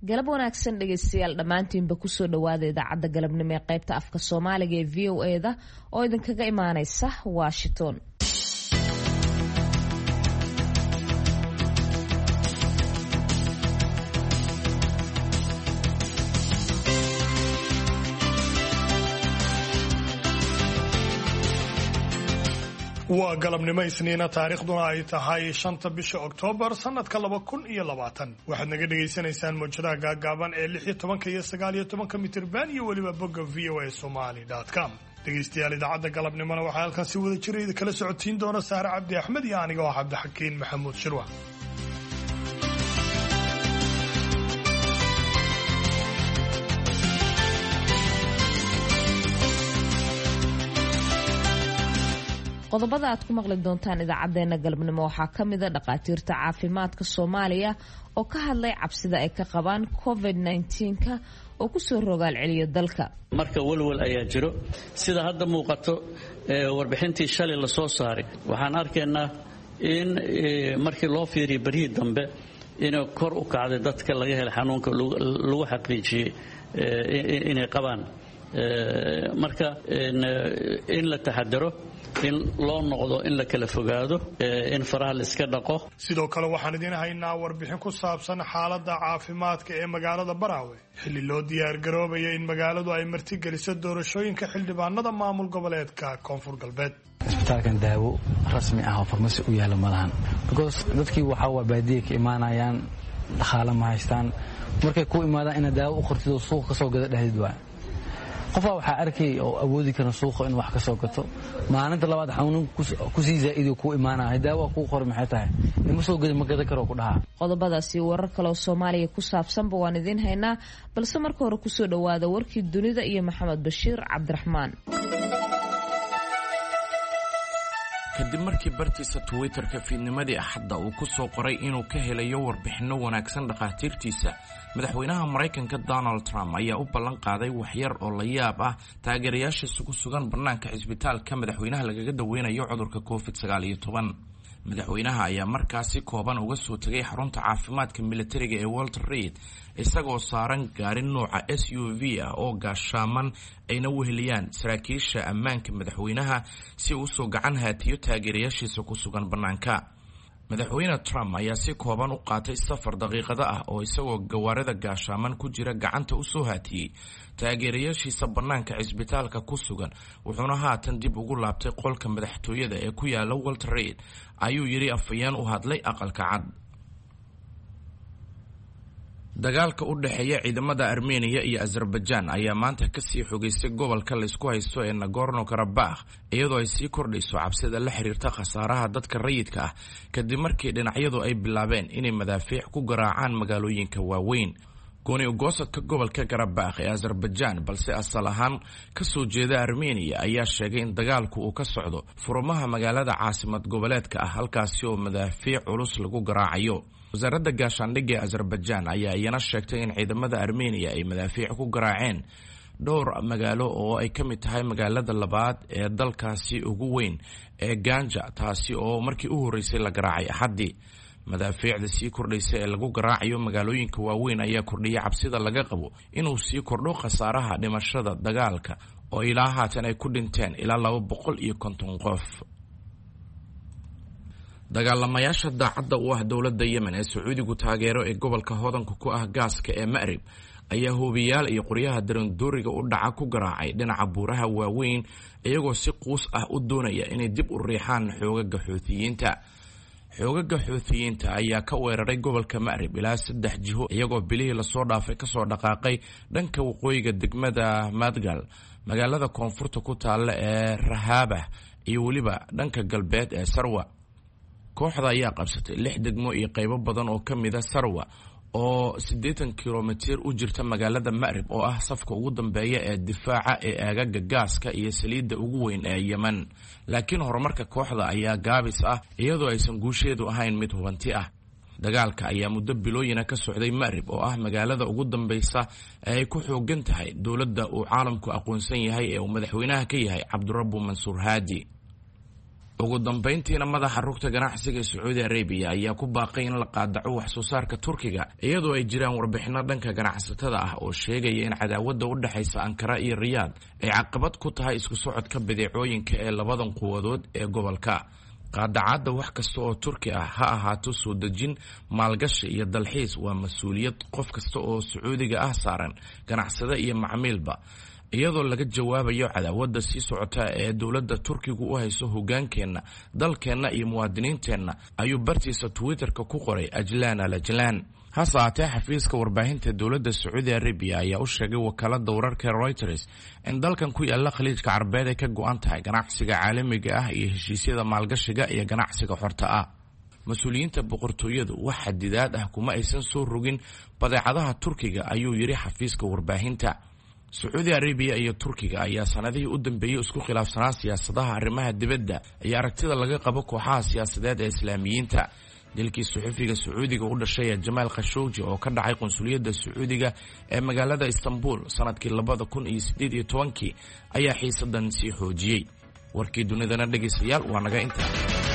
galab wanaagsan dhegeystayaal dhammaantiinba kusoo dhawaada idaacadda galabnimo ee qaybta afka Soomaaliga ee VOA-da oo idinkaga imaaneysa Washington. waa galabnimo isniina taariikhduna ay tahay 5 bisha Oktoobar sanadka 2020 waxaad naga dhageysanaysaan mowjadaha gaagaaban ee 16 iyo 19 mitirban iyo waliba bogga voasomali.com dhegeystayaal idaacadda galabnimona waxaa halkan si wada jira idin kala socotiin doona Saare Cabdi Axmed iyo aniga oo Cabdixakiin Maxamuud Shirwa. qodobada aad ku maqli doontaan idaacadeena galabnimo waxaa ka mid ah dhaqaatiirta caafimaadka Soomaaliya oo ka hadlay cabsida ay ka qabaan COVID-19ka oo ku soo rogaal celiyo dalka. marka walwal ayaa jiro sida hadda muuqato warbixintii shalay la soo saaray waxaan arkaynaa in markii loo fiiriyo barihii dambe inay kor u kacday dadka laga helay xanuunka lagu xaqiijiyay inay qabaan marka in la taxadaro in loo noqdo in la kala fogaado in faraha la iska dhaqo. sidoo kale waxaan idin haynaa warbixin ku saabsan xaaladda caafimaadka ee magaalada Baraawe xilli loo diyaar garoobaya in magaaladu ay martigeliso doorashooyinka xildhibaanada maamul goboleedka Koonfur Galbeed. isbitaalkan daawo rasmi ah oo farmasi u yaala malahan because dadkii waxa waa baadiye ka imaanayaan dhaqaale ma haystaan markay ku imaadaan in daawo u qortido suuq ka soo gada dhahdid waa qof waxa arkay oo awoodi kara suuqa in wax ka soo gato maalinta labaad xanuun ku sii zaaido ku imaanaa daawo ku qor maxay tahay in soo gadi ma gada karo ku dhaha. qodobadaasi warar kale oo Soomaaliya ku saabsan baan idin haynaa balse marka hore ku soo dhawaada warkii dunida iyo Maxamed Bashiir Cabdiraxmaan. kadib markii bartiisa Twitter-ka fiidnimadii Axadda uu ku soo qoray inuu ka helayo warbixino wanaagsan dhaqaatiirtiisa, madaxweynaha Mareykanka Donald Trump ayaa u ballan qaaday waxyar oo la yaab ah taageerayaashiisa ku sugan bannaanka cisbitaalka madaxweynaha lagaga daweynayo cudurka COVID-19. madaxweynaha ayaa markaasi kooban uga soo tagay xarunta caafimaadka militariga ee Walter Reed isagoo saaran gaari nooca SUV ah oo gaashaaman ayna weheliyaan saraakiisha ammaanka madaxweynaha si uu soo gacan haatiyo taageerayaashiisa ku sugan bannaanka. madaxweyne Trump ayaa si kooban u qaatay safar daqiiqada ah oo isagoo gawaarida gaashaaman ku jira gacanta u soo haatiyay taageerayaashiisa bannaanka cisbitaalka ku sugan wuxuuna haatan dib ugu laabtay qolka madaxtooyada ee ku yaala Walter Reed ayuu yiri afayeen u hadlay aqalka cad. dagaalka u dhaxeeya ciidamada Armenia iyo Azerbaijan ayaa maanta ka sii xogeysay gobolka la isku haysto ee Nagorno-Karabakh iyadoo ay sii kordhayso cabsida la xiriirta khasaaraha dadka rayidka ah kadib markii dhinacyadu ay bilaabeen inay madaafiic ku garaacaan magaalooyinka waaweyn. gooni ugoosadka gobolka Karabakh ee Azerbaijan balse asal ahaan ka soo jeeda Armenia ayaa sheegay in dagaalku uu ka socdo furmaha magaalada caasimad goboleedka ah halkaasi oo madaafiic culus lagu garaacayo. wasaaradda gaashaandhigga ee Azerbaijan ayaa iyana sheegtay in ciidamada Armenia ay madaafiic ku garaaceen dhowr magaalo oo ay ka mid tahay magaalada labaad ee dalkaasi ugu weyn ee Ganja taasi oo markii u horeysay la garaacay Axaddii. madaafiicda sii kordhaysa ee lagu garaacayo magaalooyinka waaweyn ayaa kordhiyay cabsida laga qabo inuu sii kordho khasaaraha dhimashada dagaalka oo ilaa haatan ay ku dhinteen ilaa 250 qof. dagaalamayaasha daacadda u ah dowladda Yemen ee Sacuudigu taageero ee gobolka hodanka ku ah gaaska ee Ma'rib ayaa hoobiyaal iyo qoryaha darandooriga u dhaca ku garaacay dhinaca buuraha waaweyn iyagoo si quus ah u doonaya inay dib u riixaan xoogaga Xuuthiyiinta. xoogaga Xuuthiyiinta ayaa ka weeraray gobolka Ma'rib ilaa 3 jiho iyagoo bilihii la soo dhaafay ka soo dhaqaaqay dhanka waqooyiga degmada Madgal, magaalada koonfurta ku taalla ee Rahabah iyo waliba dhanka galbeed ee Sarwa. kooxda ayaa qabsatay 6 degmo iyo qaybo badan oo ka mid ah Sarwa oo 80 kilomitir u jirta magaalada Ma'rib oo ah safka ugu dambeeya ee difaaca ee aagaga gaaska iyo saliidda ugu weyn ee Yemen. laakiin horumarka kooxda ayaa gaabis ah iyadoo aysan guusheedu ahayn mid hubanti ah. dagaalka ayaa muddo bilooyina ka socday Ma'rib oo ah magaalada ugu dambeysa ee ay ku xoogan tahay dowladda uu caalamku aqoonsan yahay ee uu madaxweynaha ka yahay Cabdirabbu Mansuur Haadi. ugu dambayntiina madaxa rugta ganacsiga ee Sacuudi Arabia ayaa ku baaqay in la qaadaco wax soo saarka Turkiga iyadoo ay jiraan warbixino dhanka ganacsatada ah oo sheegaya in cadaawadda u dhaxaysa Ankara iyo Riyadh ay caqabad ku tahay isku socodka badeecooyinka ee labadan quwadood ee gobolka. qaadacada wax kasta oo Turki ah ha ahaato soo dejin, maalgashi iyo dalxiis waa mas'uuliyad qof kasta oo Sacuudiga ah saaran, ganacsade iyo macmiilba. iyadoo laga jawaabayo cadaawadda sii socota ee dawladda Turkigu u hayso hoggaankeena, dalkeena iyo muwaadiniinteena, ayuu bartiisa Twitterka ku qoray Ajlan al-Ajlan. hase ahaatee xafiiska warbaahinta dowladda Sacuudi Arabia ayaa u sheegay wakaaladda wararka Reuters in dalkan ku yaala khaliijka Carbeed ay ka go'an tahay ganacsiga caalamiga ah iyo heshiisyada maalgashiga iyo ganacsiga xorta ah. mas-uuliyiinta boqortooyadu wax xadidaad ah kuma aysan soo rogin badeecadaha Turkiga, ayuu yiri xafiiska warbaahinta. Sacuudi Arabia iyo Turkiga ayaa sanadihii u dambeeyay isku khilaafsanaa siyaasadaha arrimaha dibadda iyo aragtida laga qabo kooxaha siyaasadeed ee Islaamiyiinta. dilkii suxufiga Sacuudiga u dhashay Jamal Khashoggi oo ka dhacay qunsuliyadda Sacuudiga ee magaalada Istanbul sanadkii 2018 ayaa xiisadan sii xoojiyay. warkii dunidana dhageystayaal waa naga inta.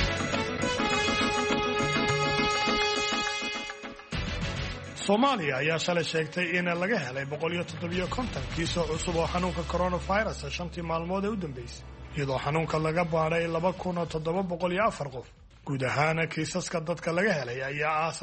Soomaaliya ayaa shalay sheegtay in laga helay 157 kiis oo cusub oo xanuunka coronavirus 5 maalmood ee u dambeysay, iyadoo xanuunka laga baaray 2704 qof. guud ahaan kiisaska dadka laga helay ayaa ah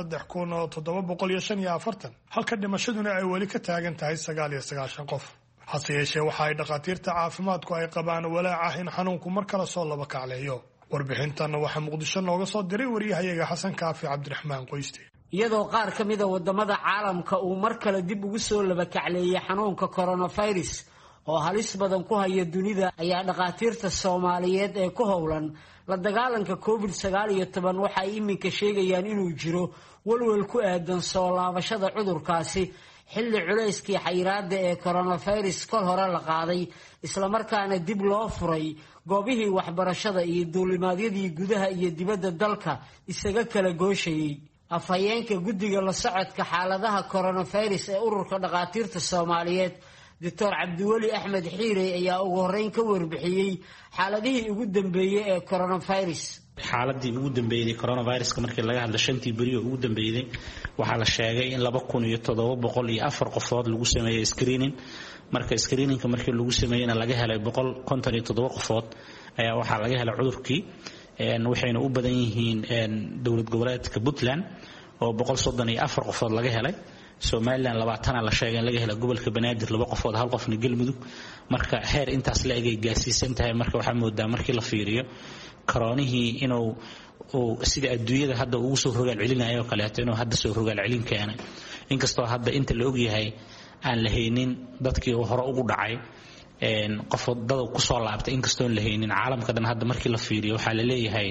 3745, halka dhimashaduna ay weli ka taagan tahay 99 qof. hase yeeshee waxa ay dhakhaatiirta caafimaadku ay qabaan walaac ah in xanuunku mar kale soo laba kacleeyo. warbixintan waxaa Muqdisho nooga soo diray wariyahayaga Xasan Kaafi Cabdiraxmaan Qoyste. iyadoo qaar ka mid ah wadamada caalamka uu mar kale dib ugu soo laba kacleeyay xanuunka coronavirus oo halis badan ku haya dunida, ayaa dhakhaatiirta Soomaaliyeed ee ku howlan la dagaalanka COVID-19 waxa ay iminka sheegayaan inuu jiro walwal ku aadan soo laabashada cudurkaasi xilli culayskii xayiraada ee coronavirus kol hore la qaaday, isla markaana dib loo furay goobihii waxbarashada iyo duulimaadyadii gudaha iyo dibadda dalka isaga kala gooshayay. afhayeenka guddiga la socodka xaaladaha coronavirus ee ururka dhakhaatiirta Soomaaliyeed Dr. Cabdiweli Axmed Xiire ayaa ugu horeyn ka warbixiyay xaaladihii ugu dambeeyay ee coronavirus. xaaladii ugu dambeeyay coronavirus-ka markii laga hadlo 5 bari oo ugu dambeeyay waxaa la sheegay in 2704 qofood lagu sameeyay screening. marka screening-ka markii lagu sameeyayna laga helay 157 qofood ayaa waxaa laga helay cudurkii, waxayna u badan yihiin dowlad goboleedka Puntland oo 134 qofood laga helay. Somaliland 20 la sheegay laga helay gobolka Banaadir 2 qofood, 1 qofna Galmudug. marka heer intaas la egay gaarsiisan tahay. marka waxa moodaa markii la fiiriyo koronihii inuu sida adduunyada hadda ugu soo rogaal celinayo kale inuu hadda soo rogaal celin keenay, inkastoo hadda inta la og yahay aan la haynin dadkii hore ugu dhacay qof dad ku soo laabtay, inkastoo la haynin caalamka dhan. hadda markii la fiiriyo waxa la leeyahay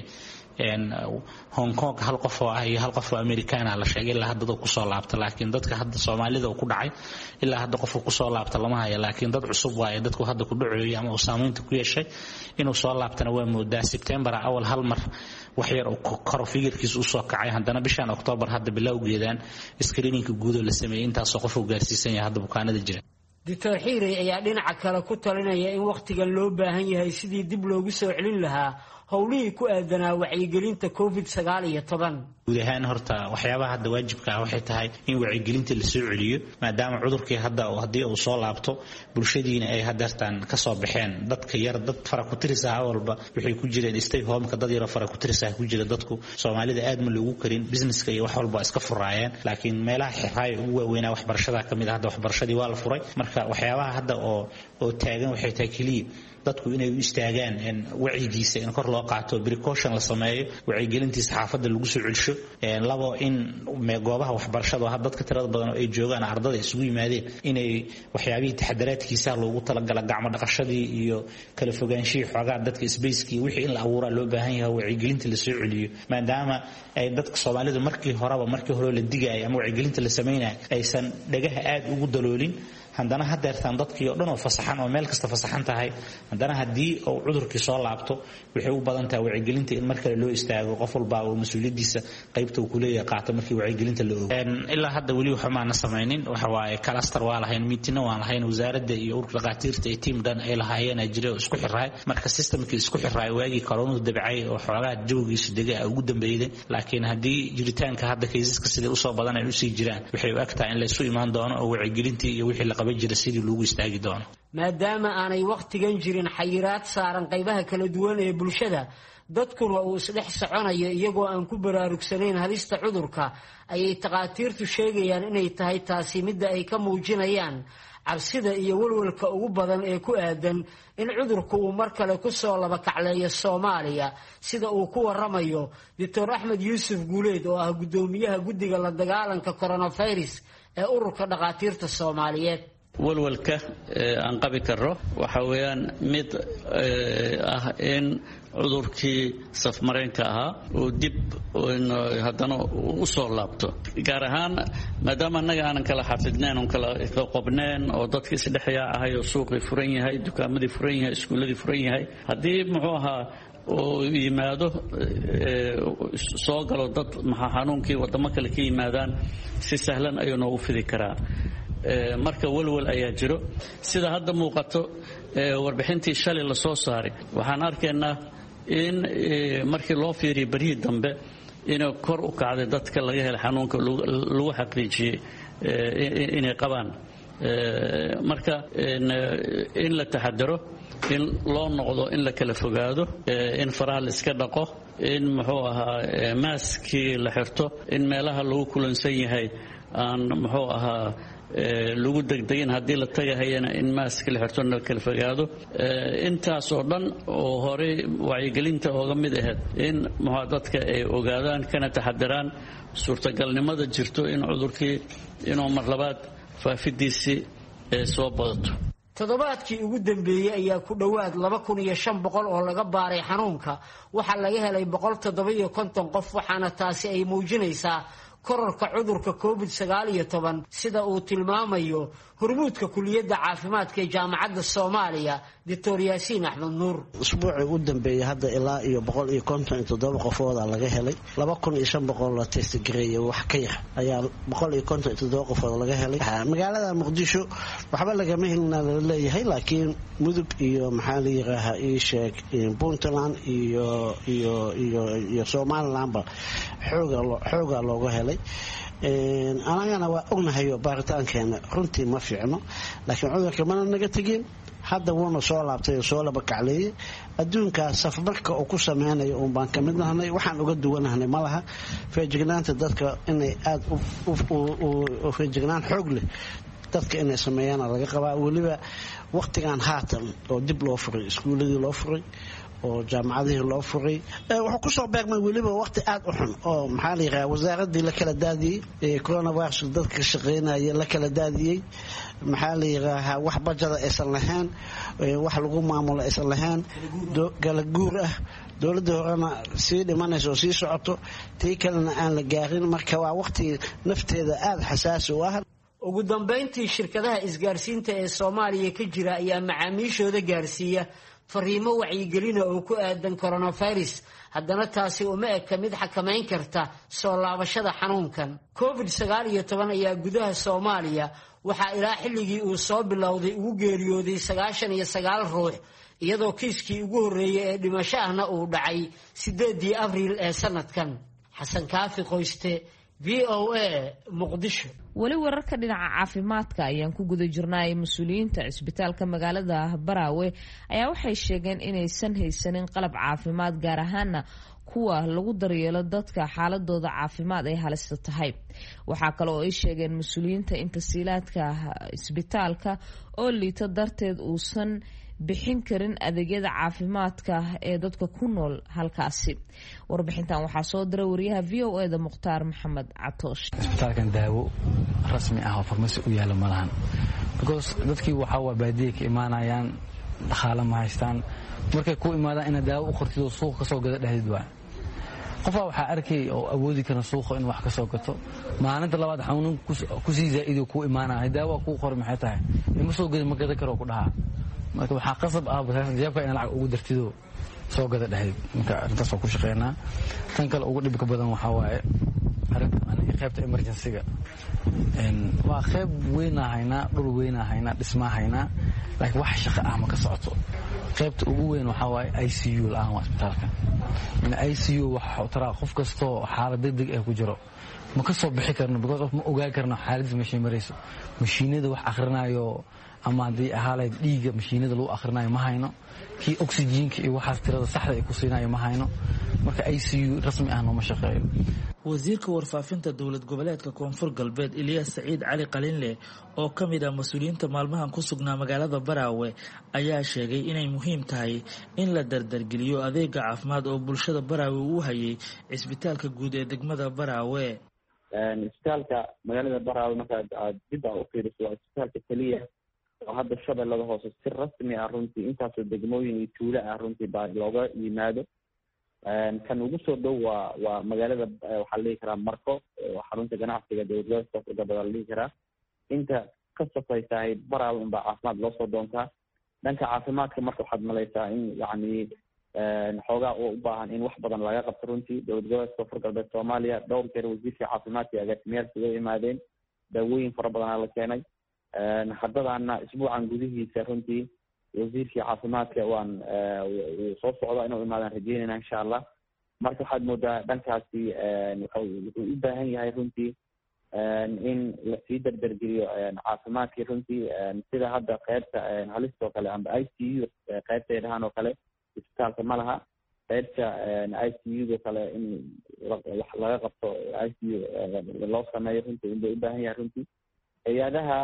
Hong Kong 1 qof oo ah iyo 1 qof oo American ah la sheegay ilaa hadda ku soo laabtay, laakiin dadka hadda Soomaalida ku dhacay ilaa hadda qof ku soo laabtay lama hayo. laakiin dad cusub waaye dadku hadda ku dhaceeyay ama saameynta ku yeeshay inuu soo laabtana waa moodaa September awal hal mar wax yar oo kor figirkiisu soo kacay. haddana bishan October hadda bilowgeedaan screening guud oo la sameeyay intaas qof uu gaarsiisan yahay hadda bukaanada jira. Dr. Xiire ayaa dhinaca kale ku talinaya in waqtigan loo baahan yahay sidii dib loogu soo celin lahaa howlihii ku aadanaa wacyigelinta COVID-19. guud ahaan horta waxyaabaha hadda waajibka ah waxay tahay in wacyigelinta la soo celiyo, maadaama cudurkii hadda haddii uu soo laabto bulshadiina ay hadartaan ka soo baxeen. dadka yar dad fara ku tirisa walba waxay ku jireen stay home-ka, dad yar fara ku tirisa ku jira. dadku Soomaalida aad ma loogu karin businesska iyo wax walba iska furaayeen, laakiin meelaha xiraay ugu weynaa waxbarashada kamid ah. hadda waxbarashadii waa la furay. marka waxyaabaha hadda oo taagan waxay tahay kaliya dadku inay u istaagaan wacyigiisa in kor loo qaato, precaution la sameeyo, wacyigelintiisa xaafadda lagu soo celsho. labo in goobaha waxbarashada hadda dadka tirada badan oo ay joogaan ardada isugu yimaadeen inay waxyaabihii taxadaraadkiisa loogu talagalay gacmo dhaqashadii iyo kala fogaanshihii xoogaa dadka spacekii wixii in la abuuraa loo baahan yahay wacyigelinta la soo celiyo, maadaama ay dadka Soomaalida markii hore la digay ama wacyigelinta la sameeyay aysan dhagaha aad ugu daloolin. haddana hadeertaan dadkii oo dhan oo fasaxan oo meel kasta fasaxan tahay haddana haddii uu cudurkii soo laabto waxay u badan tahay wacyigelinta in mar kale loo istaago qof walba oo mas-uuliyadiisa qaybta uu ku leeyahay qaato markii wacyigelinta la ogo ilaa hadda weli waxa maana samaynin waxa waaye cluster waa lahayn meeting waan lahayn wasaaradda iyo ururka dhaqaatiirta ee team dhan ay lahaayeen ajire oo isku xiraay marka systemkii isku xiraay waagii corona dabcay oo xoolaha jawgiisa degay ugu dambeeyay laakiin haddii jiritaanka hadda kaysaska sida u soo badan ay u sii jiraan waxay u agtaa in la isu imaan doono oo wacyigelintii iyo wixii la qaban jiray sidii loogu istaagi doono maadaama aanay waqtigan jirin xayiraad saaran qaybaha kala duwan ee bulshada dadkuna uu isdhex soconayo iyagoo aan ku baraarugsanayn halista cudurka ayay dhaqaatiirtu sheegayaan inay tahay taasi midda ay ka muujinayaan cabsida iyo walwalka ugu badan ee ku aadan in cudurku uu mar kale ku soo laba kacleeyo Soomaaliya sida uu ku waramayo Dr. Axmed Yuusuf Guuleed oo ah gudoomiyaha guddiga la dagaalanka coronavirus ee ururka dhaqaatiirta Soomaaliyeed walwalka aan qabi karo waxa weeyaan mid ah in cudurkii safmareenka ahaa oo dib haddana u soo laabto gaar ahaan maadaama annaga aanan kala xafidnayn oon kala qobnayn oo dadkii isdhexyaa ahay oo suuqii furan yahay dukaamadii furan yahay iskuulladii furan yahay haddii muxuu ahaa oo yimaado soo galo dad xanuunkii wadamo kale ka yimaadaan si sahlan ayuu noogu fidi karaa marka walwal ayaa jiro sida hadda muuqato warbixintii shalay la soo saaray waxaan arkaynaa in markii loo fiiriyo barihii dambe inay kor u kacday dadka laga helay xanuunka lagu xaqiijiyey inay qabaan marka in la taxadaro in loo noqdo in la kala fogaado in faraha la iska dhaqo in muxuu ahaa maaskii la xirto in meelaha lagu kulansan yahay aan muxuu ahaa lagu degdegin haddii la tagahayana in maaska la xirto la kala fogaado intaas oo dhan oo horey wacyigelinta ooga mid ahayd in muxuu dadka ay ogaadaan kana taxadaraan suurtagalnimada jirto in cudurkii inuu mar labaad faafidiisii soo badato toddobaadkii ugu dambeeyay ayaa ku dhawaad 2500 oo laga baaray xanuunka waxa laga helay 157 qof waxaana taasi ay muujinaysaa kororka cudurka COVID-19 sida uu tilmaamayo hormuudka kuliyadda caafimaadka ee jaamacadda Soomaaliya Dr. Yaasiin Axmed Nuur usbuucii u dambeeyay hadda ilaa iyo 157 qofood laga helay 2500 la test gareeyay wax ka yar ayaa 157 qofood laga helay magaalada Muqdisho waxba laga mehelna leeyahay laakiin mudug iyo maxaa la yiraahdaa ii sheeg Puntland iyo Somaliland xooga looga helay anagana waa ognahay baaritaankeena runtii ma fiicno laakiin cudurka mana naga tagin hadda wuuna soo laabtay soo laba kacleeyay adduunka safarka oo ku sameeynaya oo baan kamid nahay waxaan uga duwanahay malaha feejignaanta dadka inay aad u feejignaan xoog leh dadka inay sameeyaan laga qabaa waliba waqtigan haatan oo dib loo furay iskuuladii loo furay oo jaamacadihii loo furay wuxuu ku soo beegmay waliba waqti aad u xun oo maxaa la yiraahdaa wasaaradii la kala daadiyay coronavirus dadka shaqeynaya la kala daadiyay maxaa la yiraahdaa wax bajada aysan lahayn wax lagu maamulo aysan lahayn kala guur ah dawladda horena sii dhimanayso sii socoto tii kalena aan la gaarin marka waa waqti nafteeda aad xasaasi u ah ugu dambeyntii shirkadaha isgaarsiinta ee Soomaaliya ka jira ayaa macaamiishooda gaarsiiya fariimo wacyigelin oo ku aadan coronavirus haddana taasi uma eka mid xakameyn karta soo laabashada xanuunkan COVID-19 ayaa gudaha Soomaaliya waxa ilaa xilligii uu soo bilowday ugu geeriyooday 99 ruux iyadoo kiiskii ugu horeeyay ee dhimasho ahna uu dhacay 8 Abriil ee sanadkan Xasan Kaafi Qoyste VOA Muqdisho wali wararka dhinaca caafimaadka ayaan ku guda jirnay mas'uuliyiinta cisbitaalka magaalada Baraawe ayaa waxay sheegeen inaysan haysanin qalab caafimaad gaar ahaan kuwa lagu daryeelo dadka xaaladooda caafimaad ay halista tahay waxa kale oo ay sheegeen mas'uuliyiinta in tasiilaadka cisbitaalka oo liita darteed uusan bixin karin adeegyada caafimaadka ee dadka ku nool halkaasi warbixintan waxaa soo diray wariyaha VOA da Muqtaar Maxamed Catoosh isbitaalkan daawo rasmi ah oo farmasi u yaala malahan because dadkii waxa waa baadiye ka imaanayaan dhaqaale ma haystaan markay ku imaadaan in daawo u qortido suuq ka soo gada dhahdid waa qofaa waxaa arkay oo awoodi kara suuqa in wax ka soo gato maalinta labaad xanuun kusii zaa'ido ku imaanaya daawa ku qor maxay tahay ima soo gadi ma gada karo ku dhaha marka waxaa qasab ah jeebka in lacag ugu dartido soo gada dhahayd marka arrintaas oo ku shaqeynaa tan kale ugu dhibka badan waxaa waaye qaybta emergency-ga waa qayb weynaa haynaa dhul weynaa haynaa dhismaa haynaa laakiin wax shaqo ah ma ka socoto qaybta ugu weyn waxaa waaye ICU la-aan waa isbitaalka ICU waxa taraa qof kastoo xaalad degdeg ah ku jiro ma ka soo bixi karno because of ma ogaan karno xaaladda meeshay marayso mashiinada wax akhrinayo ama haddii ahaaleed dhiigga mashiinada lagu akhrinayo ma hayno kii oxygenka iyo waxaas tirada saxda ay ku siinayo ma hayno marka ICU rasmi ah nooma shaqeeyo wasiirka warfaafinta dowlad goboleedka koonfur galbeed Ilyas Saciid Cali Qalinle oo ka mid ah mas'uuliyiinta maalmahan ku sugnaa magaalada Baraawe ayaa sheegay inay muhiim tahay in la dardargeliyo adeega caafimaad oo bulshada Baraawe uu hayay isbitaalka guud ee degmada Baraawe isbitaalka magaalada Baraawe marka dib u fiiriso isbitaalka kaliya oo hadda shabeellada hoose si rasmi ah runtii intaasoo degmooyin iyo tuulo ah runtii baa looga yimaado kan ugu soo dhow waa magaalada waxaa la dhihi karaa Marko oo xarunta ganacsiga dowladda Koonfur Galbeed la dhihi karaa inta ka safaysahay Baraawe unbaa caafimaad loo soo doontaa dhanka caafimaadka marka waxaad malaysaa in yacni xoogaa oo u baahan in wax badan laga qabto runtii dowlad goboleedka Koonfur Galbeed Soomaaliya dhowr jeer wasiirka caafimaadka agaasimayaasha way yimaadeen daawooyin fara badan la keenay haddana isbuucan gudihiisa runtii wasiirka caafimaadka waan soo socda inuu imaadaan rajeynayna insha Allah marka waxaad moodaa dhankaasi wuxuu u baahan yahay runtii in la sii dardargeliyo caafimaadkii runtii sida hadda qaybta halista oo kale amba ICU qaybta dhahan oo kale isbitaalka ma laha qaybta ICU kale in wax laga qabto ICU loo sameeyo runtii inuu u baahan yahay runtii hay'adaha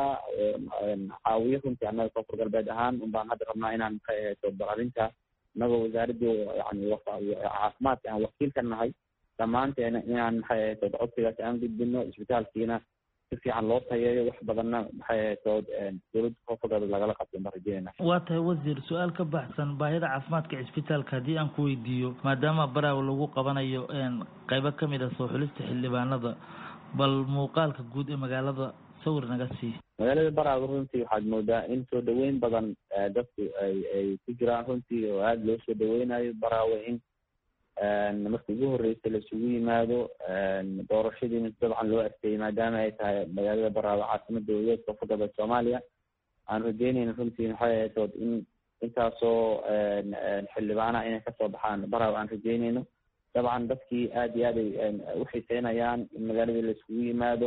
caawiyo runtii annaga Koonfur Galbeed ahaan unbaan hadda rabnaa inaan ka eegto arrinta anagoo wasaaradii yani caafimaadka aan wakiil ka nahay dhammaanteena inaan maxay ahayto codsigaas aan gudbino isbitaalkiina si fiican loo tayeeyo wax badanna maxay ahayto dowladda Koonfur Galbeed lagala qabto baan rajeynayna waa tahay wasiir su-aal ka baxsan baahida caafimaadka isbitaalka haddii aan ku weydiiyo maadaama Baraawe lagu qabanayo qaybo ka mid ah soo xulista xildhibaanada bal muuqaalka guud ee magaalada sawir naga sii magaalada Baraawe runtii waxaad moodaa in soo dhaweyn badan dadku ay ku jiraan runtii oo aada loo soo dhaweynayo Baraawe in markii ugu horreysay la isugu yimaado doorashadiina dabcan loo adkeeyey maadaama ay tahay magaalada Baraawe caasimada dowladda Koonfur Galbeed Soomaaliya aan rajeynayna runtii maxay ahayd in intaasoo xildhibaana inay kasoo baxaan Baraawe aan rajeynayno dabcan dadkii aada iyo aad ay u xiiseynayaan in magaaladii la isugu yimaado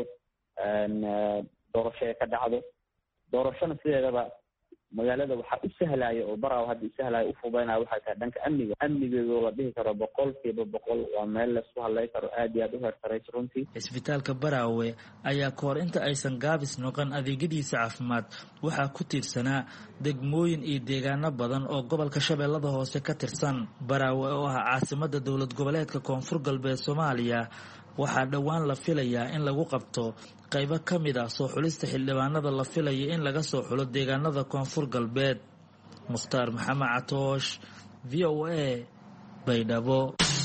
doorasho ay ka dhacdo doorashona sideedaba magaalada waxaa u sahlaya oo Baraawe hadda u sahlaya u fududeynaya waxay tahay dhanka amnigeedu la dhihi karo 100% waa meel la isku halay karo aad iyo aad u heertarayso runtii isbitaalka Baraawe ayaa ka hor inta aysan gaabis noqon adeegyadiisa caafimaad waxaa ku tiirsanaa degmooyin iyo deegaano badan oo gobolka Shabeellada Hoose ka tirsan Baraawe oo ah caasimadda dowlad goboleedka Koonfur Galbeed Soomaaliya waxaa dhowaan la filayaa in lagu qabto qaybo ka mid ah soo xulista xildhibaanada la filayo in laga soo xulo deegaanada Koonfur Galbeed Mukhtaar Maxamed Catoosh VOA Baydhabo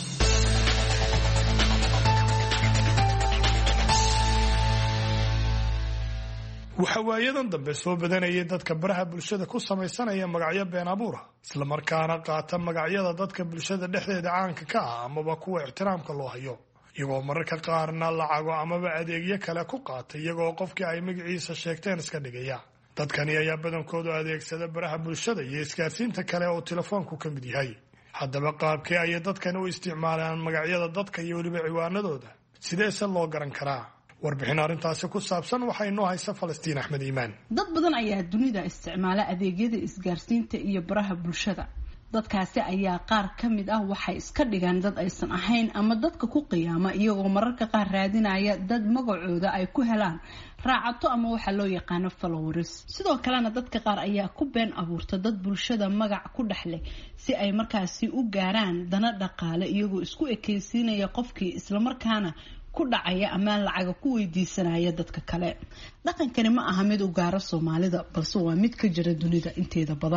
waxa waayadan dambe soo badanayay dadka baraha bulshada ku samaysanaya magacyo been abuura isla markaana qaata magacyada dadka bulshada dhexdeeda caanka ka ah amaba kuwa ixtiraamka loo hayo iyagoo mararka qaarna lacago amaba adeegyo kale ku qaata iyagoo qofkii ay magaciisa sheegteen iska dhigaya dadkani ayaa badankoodu adeegsada baraha bulshada iyo isgaarsiinta kale oo telefoonku ka mid yahay haddaba qaabkee ayay dadkani u isticmaalaan magacyada dadka iyo weliba ciwaanadooda sideese loo garan karaa warbixin arrintaasi ku saabsan waxaa inoo haysa Falastiin Axmed Iimaan dad badan ayaa dunida isticmaala adeegyada isgaarsiinta iyo baraha bulshada dadkaasi ayaa qaar ka mid ah waxay iska dhigaan dad aysan ahayn ama dadka ku qiyaama iyagoo mararka qaar raadinaya dad magacooda ay ku helaan raacato ama waxa loo yaqaano followers sidoo kalena dadka qaar ayaa ku been abuurta dad bulshada magac ku dhaxlay si ay markaasi u gaaraan dana dhaqaale iyagoo isku ekeysiinaya qofkii isla markaana ku dhacaya ama lacag ku weydiisanaya dadka kale dhaqankani ma aha mid u gaar ah Soomaalida balse waa mid ka jira dunida inteeda badan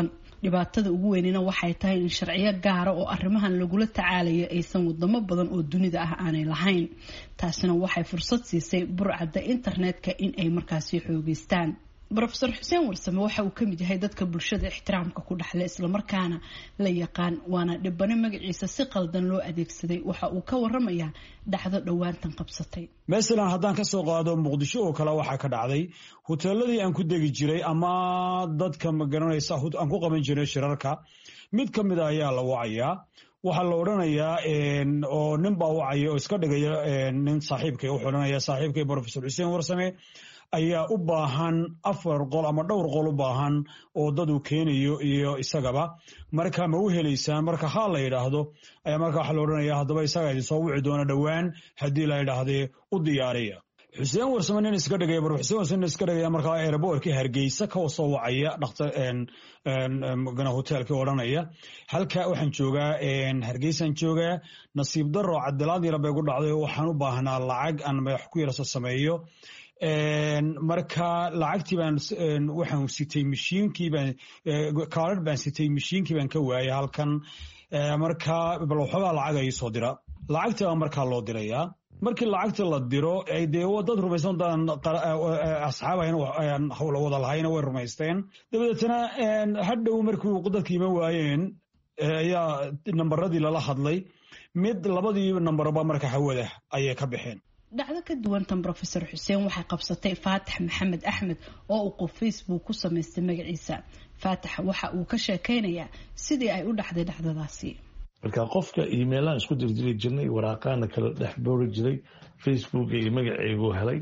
dhibaatada ugu weynina waxay tahay in sharciyo gaara oo arrimahan lagula tacaalayo aysan wadamo badan oo dunida ah aanay lahayn. taasina waxay fursad siisay burcadda internetka in ay markaasi xoogeystaan. Professor Xuseen Warsame waxa uu ka mid yahay dadka bulshada ixtiraamka ku dhaxlay isla markaana la yaqaan waana dhibane magaciisa si qaldan loo adeegsaday. waxa uu ka waramayaa dhacdo dhawaantan qabsatay. Mesela haddaan ka soo qaado Muqdisho oo kale waxa ka dhacday hoteeladii aan ku degi jiray ama dadka ma garanaysa aan ku qaban jiray shirarka mid ka mid ah ayaa la wacayaa waxa la oranayaa oo nin baa wacaya oo iska dhigaya nin saaxiibkay u xoranaya saaxiibkay Professor Xuseen Warsame ayaa u baahan 4 qol ama dhowr qol u baahan oo dad uu keenayo iyo isagaba marka ma u helaysaan marka ha la yiraahdo ayaa marka waxa la oranayaa hadaba isaga ay soo wici doona dhawaan hadii la yiraahdo u diyaariya. Xuseen Warsame nin iska dhigay Professor Xuseen iska dhigay marka airportka Hargeysa ka soo wacaya dhaqtar gana hotelka oranaya halka waxaan joogaa Hargeysan joogaa nasiib daro cadaalad yar bay ku dhacday waxaan u baahnaa lacag aan wax ku yarso sameeyo marka lacagtii baan waxaan sitay mishiinkii baan card baan sitay mishiinkii baan ka waayay halkan marka bal waxa lacag ay soo dira lacagta marka loo dirayaa markii lacagta la diro ay dad rumaysan daan asxaabayna ayaan hawl wada lahayn way rumaysteen dabadeedna hadhow markii dadkii ma waayeen ayaa nambaradii la hadlay mid labadii nambarba marka hawada ayay ka bixeen. dhacdo ka duwan tan Professor Xuseen waxay qabsatay Faatax Maxamed Axmed oo uu qof Facebook ku sameystay magaciisa. Faatax waxa uu ka sheekeynayaa sidii ay u dhaxday dhacdadaasi. marka qofka email-aan isku dirjiri jirnay waraaqaana kala dhex boori jiray Facebook iyo magacaygu helay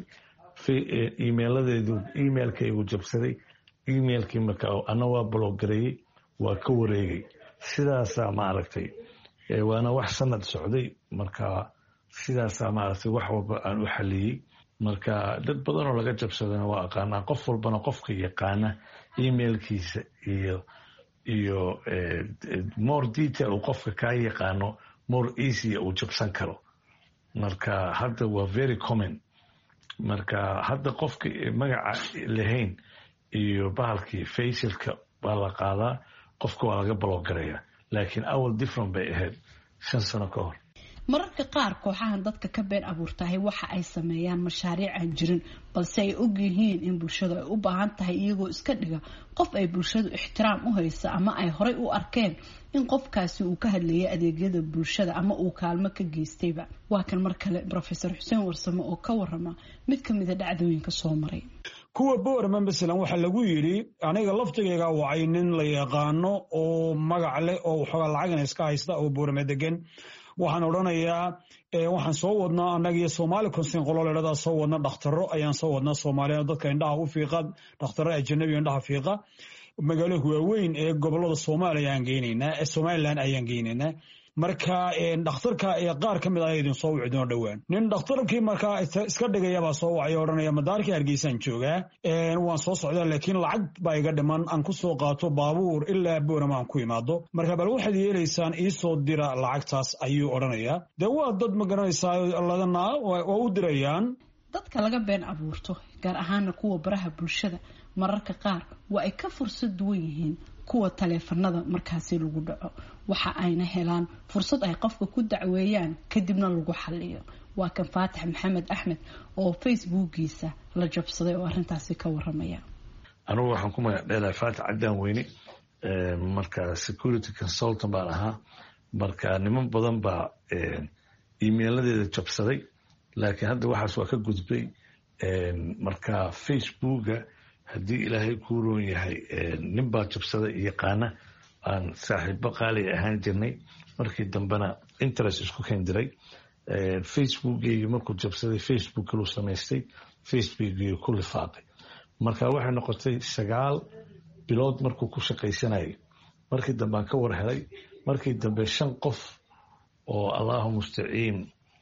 emailkaygu jabsaday emailkii marka ana waa block gareeyay waa ka wareegay sidaasaa maaragtay waana wax sanad socday marka sidaasaa maaragtay wax walba aan u xaliyey marka dad badan oo laga jabsadana waa aqaanaa qof walbana qofka yaqaana emailkiisa iyo more detail uu qofka ka yaqaano more easy uu jabsan karo marka hadda waa very common marka hadda qofka magaca lahayn iyo bahalkii facialka baa la qaadaa qofka waa laga block gareeyaa laakiin awal different bay ahayd 5 sano ka hor. mararka qaar kooxahan dadka ka been abuurtahay waxa ay sameeyaan mashaariic aan jirin balse ay og yihiin in bulshadu ay u baahan tahay iyagoo iska dhiga qof ay bulshadu ixtiraam u hayso ama ay horay u arkeen in qofkaasi uu ka hadlayay adeegyada bulshada ama uu kaalmo ka geystayba. waa kan mar kale Professor Xuseen Warsame oo ka warama mid ka mid ah dhacdooyinka soo maray. kuwa boorama mesela waxa lagu yiri aniga laftigayga wacay nin la yaqaano oo magac leh oo xoga lacag iska haysta oo boorama degan waxaan oranayaa waxaan soo wadnaa anaga Soomaali konsin qololeeda soo wadna dhaqtaro ayaan soo wadnaa Soomaaliya dadka indhaha u fiiqa dhaqtaro ajnabi indhaha fiiqa magaalada waaweyn ee gobolada Soomaaliya aan geynaynaa Somaliland ayaan geynaynaa marka dhakhtarka ee qaar kamid ah idin soo wicdo dhawaan nin dhakhtarkii marka iska dhigayaba soo wacay oranaya madaarkii Hargeysan jooga waan soo socdaa laakiin lacag baa iga dhiman aan ku soo qaato baabuur ilaa Boorama aan ku imaado marka bal waxaad yeelaysaan ii soo dira lacagtaas ayuu oranaya waa dad ma garanaysaa ladana waa u dirayaan dadka laga been abuurto gaar ahaan kuwa baraha bulshada mararka qaar waa ay ka fursad duwan yihiin kuwa taleefanada markaasi lagu dhaco waxa ayna helaan fursad ay qofka ku dacweeyaan kadibna lagu xalliyo. waa kan Faatax Maxamed Axmed oo Facebookiisa la jabsaday oo arintaasi ka waramaya. anigu waxaan ku magac dheelaa Faatax Cadaan Weyne marka security consultant baan ahaa marka niman badan baa email-adeeda jabsaday laakiin hadda waxaas waa ka gudbay marka Facebooka haddii ilaahay ku roon yahay nin baa jabsaday yaqaana aan saaxiibo qaali ahaan jirnay markii dambena interest isku keen diray Facebook-gayga markuu jabsaday Facebook kaluu samaystay Facebook-gayga ku lifaaqay marka waxay noqotay 9 bilood markuu ku shaqaysanayay markii dambe aan ka war helay markii dambe 5 qof oo Allahu mustaciin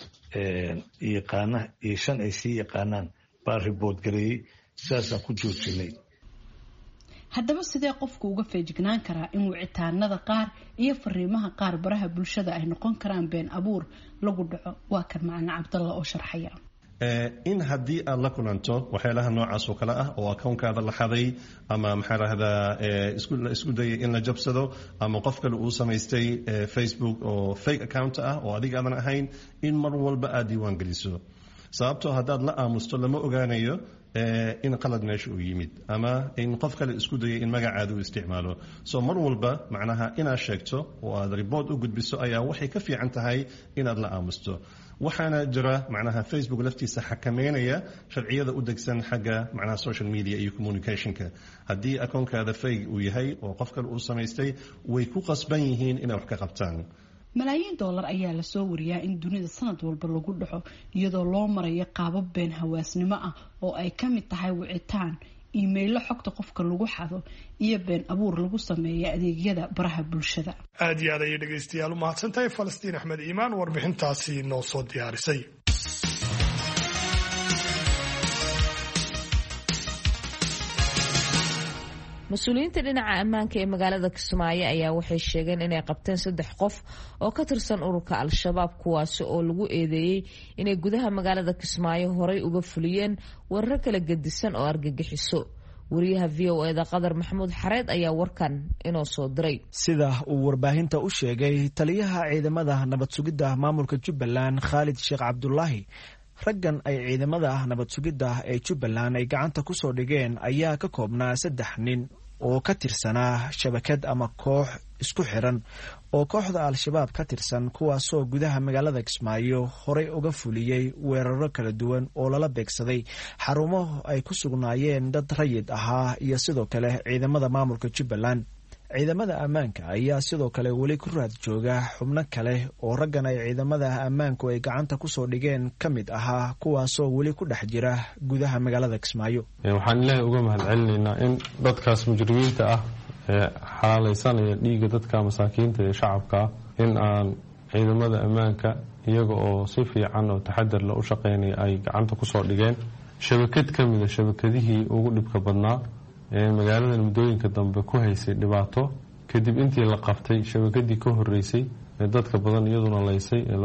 yaqaana iyo 5 ay sii yaqaanaan baa report gareeyay sidaasaan ku joojinay. haddaba sidee qofku uga feejignaan karaa in wicitaanada qaar iyo fariimaha qaar baraha bulshada ay noqon karaan been abuur lagu dhaco? waa kan macna Cabdalla oo sharxaya. in haddii aad la kulanto waxyaalaha noocaas oo kale ah oo akoonkaada la xaday ama maxaa rahdaa isku dayay in la jabsado ama qof kale uu samaystay Facebook oo fake account ah oo adiga aadan ahayn in mar walba aad diiwaan geliso sababtoo haddaad la aamusto lama ogaanayo in qalad meesha uu yimid ama in qof kale isku dayay in magacaada uu isticmaalo soo mar walba macnaha inaad sheegto oo aad report u gudbiso ayaa waxay ka fiican tahay inaad la aamusto waxaana jira macnaha Facebook laftiisa xakameynaya sharciyada u degsan xagga macnaha social media iyo communicationka haddii akoonkaada fake uu yahay oo qof kale uu samaystay way ku qasban yihiin inay wax ka qabtaan malaayiin dollar ayaa lasoo wariyaa in dunida sanad walba lagu dhaco iyadoo loo marayo qaabab been hawaasnimo ah oo ay ka mid tahay wicitaan iimaylo xogta qofka lagu xado iyo been abuur lagu sameeya adeegyada baraha bulshada aad iyo aad ayay dhegaystayaal u mahadsantahay Falastiin Axmed Iimaan warbixintaasi noo soo diyaarisay mas-uuliyiinta dhinaca ammaanka ee magaalada Kismaayo ayaa waxay sheegeen inay qabteen 3 qof oo ka tirsan ururka Al-Shabaab kuwaasi oo lagu eedeeyay inay gudaha magaalada Kismaayo horay uga fuliyeen warar kala gedisan oo argagixiso wariyaha VOA-da Qadar Maxamuud Xareed ayaa warkan inoo soo diray sida uu warbaahinta u sheegay taliyaha ciidamada nabad sugidda maamulka Jubbaland Khalid Sheekh Cabdullaahi raggan ay ciidamada nabad sugidda ee Jubbaland ay gacanta ku soo dhigeen ayaa ka koobnaa 3 nin oo ka tirsanaa shabakad ama koox isku xiran oo kooxda Al-Shabaab ka tirsan kuwaasoo gudaha magaalada Kismaayo horay uga fuliyay weeraro kala duwan oo lala beegsaday xarumo ay ku sugnaayeen dad rayid ahaa iyo sidoo kale ciidamada maamulka Jubbaland ciidamada ammaanka ayaa sidoo kale weli ku raad jooga xubno kale oo raggan ay ciidamada ammaanku ay gacanta ku soo dhigeen ka mid ahaa kuwaasoo weli ku dhex jira gudaha magaalada Kismaayo waxaan ilaahay uga mahadcelinaynaa in dadkaas mujrimiinta ah ee xalaalaysanaya dhiigga dadka masaakiinta ee shacabka in aan ciidamada ammaanka iyaga oo si fiican oo taxadar leh u shaqeynaya ay gacanta ku soo dhigeen shabakad ka mid ah shabakadihii ugu dhibka badnaa magaalada muddooyinka dambe ku haysay dhibaato kadib intii la qabtay shabakadii ka horeysay ee dadka badan iyaduna laysay ee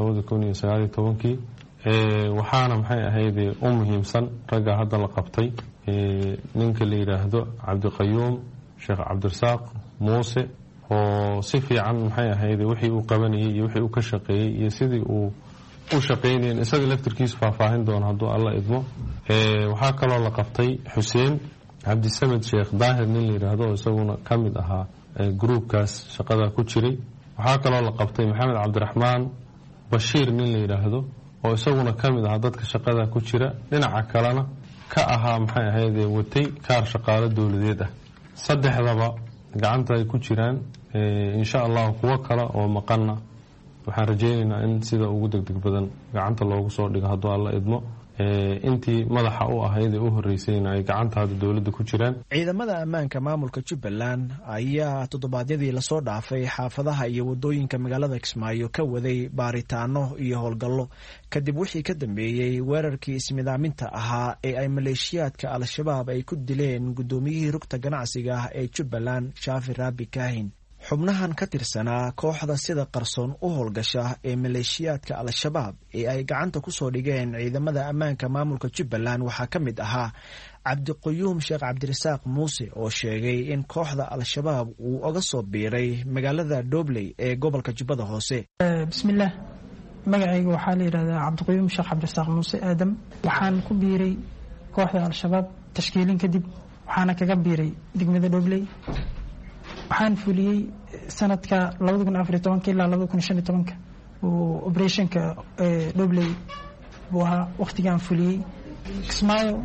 2019 waxaana maxay ahayd u muhiimsan ragga hadda la qabtay ninka la yiraahdo Cabdiqayuum Sheekh Cabdirasaaq Muuse oo si fiican maxay ahayd wixii uu qabanayay iyo wixii uu ka shaqeeyay iyo sidii uu u shaqeynayay isaga laftirkiisa faahfaahin doona hadduu alla idmo waxaa kaloo la qabtay Xuseen Cabdisamed Sheekh Daahir nin la yiraahdo oo isaguna ka mid ahaa groupkaas shaqada ku jiray waxaa kaloo la qabtay Maxamed Cabdiraxmaan Bashiir nin la yiraahdo oo isaguna ka mid ahaa dadka shaqada ku jira dhinaca kalena ka ahaa maxay ahayd watay kaar shaqaale dawladeed ah saddexdaba gacanta ay ku jiraan insha Allah kuwa kale oo maqana waxaan rajaynaynaa in sida ugu degdeg badan gacanta loogu soo dhigo hadduu alla idmo intii madaxa u ahayd ee u horeysayna ay gacanta hadda dawladda ku jiraan ciidamada ammaanka maamulka Jubbaland ayaa toddobaadyadii la soo dhaafay xaafadaha iyo wadooyinka magaalada Kismaayo ka waday baaritaano iyo howlgallo kadib wixii ka dambeeyay weerarkii ismidaaminta ahaa ee ay maleeshiyaadka Al-Shabaab ay ku dileen gudoomiyihii rugta ganacsiga ee Jubbaland Shaafi Rabi Kaahin xubnahan ka tirsanaa kooxda sida qarsoon u howlgasha ee maleeshiyaadka Al-Shabaab ee ay gacanta ku soo dhigeen ciidamada ammaanka maamulka Jubbaland waxaa ka mid ahaa Cabdiqayuum Sheekh Cabdirasaaq Muuse oo sheegay in kooxda Al-Shabaab uu uga soo biiray magaalada Dobley ee gobolka Jubbada Hoose bismillaah magacayga waxaa la yiraahdaa Cabdiqayuum Sheekh Cabdirasaaq Muuse Aadam waxaan ku biiray kooxda Al-Shabaab tashkiilin kadib waxaana kaga biiray degmada Dobley waxaan fuliyay sanadka 2014 ilaa 2015 oo operationka Dobley waa waqtigan fuliyay Kismaayo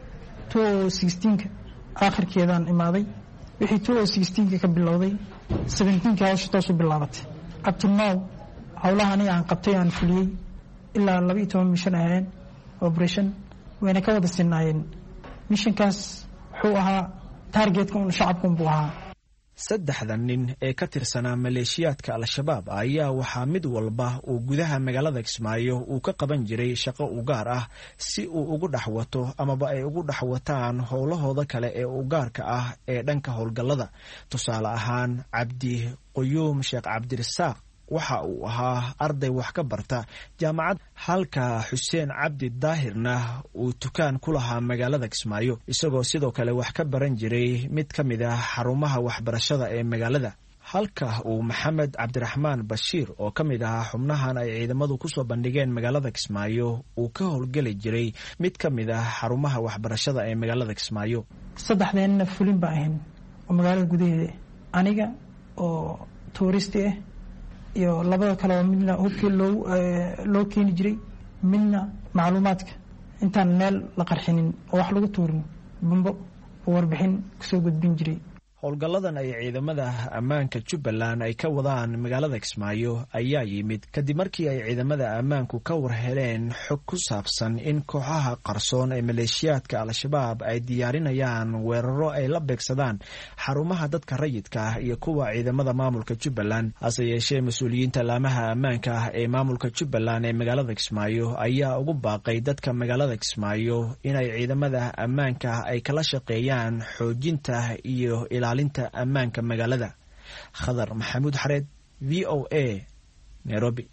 2016 aakhirkeedan imaaday wixii 2016 ka bilowday 17 hawsha toos u bilaabatay up to now hawlahan aan qabtay aan fuliyay ilaa 12 mission ahayn operation wayna ka wada sinaayeen missionkaas wuxuu ahaa targetka uu shacabku buu ahaa saddexda nin ee ka tirsanaa maleeshiyaadka Al-Shabaab ayaa waxaa mid walba uu gudaha magaalada Kismaayo uu ka qaban jiray shaqo u gaar ah si uu ugu dhaxwato amaba ay ugu dhaxwataan howlahooda kale ee u gaarka ah ee dhanka howlgallada tusaale ahaan Cabdiqayuum Sheekh Cabdirasaaq waxa uu ahaa arday wax ka barta jaamacad, halka xuseen cabdi daahirna uu dukaan ku lahaa magaalada Kismaayo, isagoo sidoo kale wax ka baran jiray mid ka mid ah xarumaha waxbarashada ee magaalada. halka uu maxamed cabdiraxmaan bashiir oo ka mid ahaa xubnahan ay ciidamadu ku soo bandhigeen magaalada Kismaayo uu ka howlgeli jiray mid ka mid ah xarumaha waxbarashada ee magaalada Kismaayo. saddexdeenna fulin baa ahayn oo magaalada gudaheeda, aniga oo touristi ah iyo labada kale oo midna hubkii loo keeni jiray, midna macluumaadka intaan meel la qarxinin oo wax lagu tuurin bambo oo warbixin kusoo gudbin jiray. howlgalladan ay ciidamada ammaanka Jubbaland ay ka wadaan magaalada Kismaayo ayaa yimid kadib markii ay ciidamada ammaanku ka warheleen xog ku saabsan in kooxaha qarsoon ee maleeshiyaadka Al-Shabaab ay diyaarinayaan weeraro ay la beegsadaan xarumaha dadka rayidka ah iyo kuwa ciidamada maamulka Jubbaland. hase yeeshee mas-uuliyiinta laamaha ammaanka ee maamulka Jubbaland ee magaalada Kismaayo ayaa ugu baaqay dadka magaalada Kismaayo inay ciidamada ammaanka ay kala shaqeeyaan xoojinta iyo ilaalinta ammaanka magaalada. Khadar Maxamuud Xareed, VOA, Nairobi.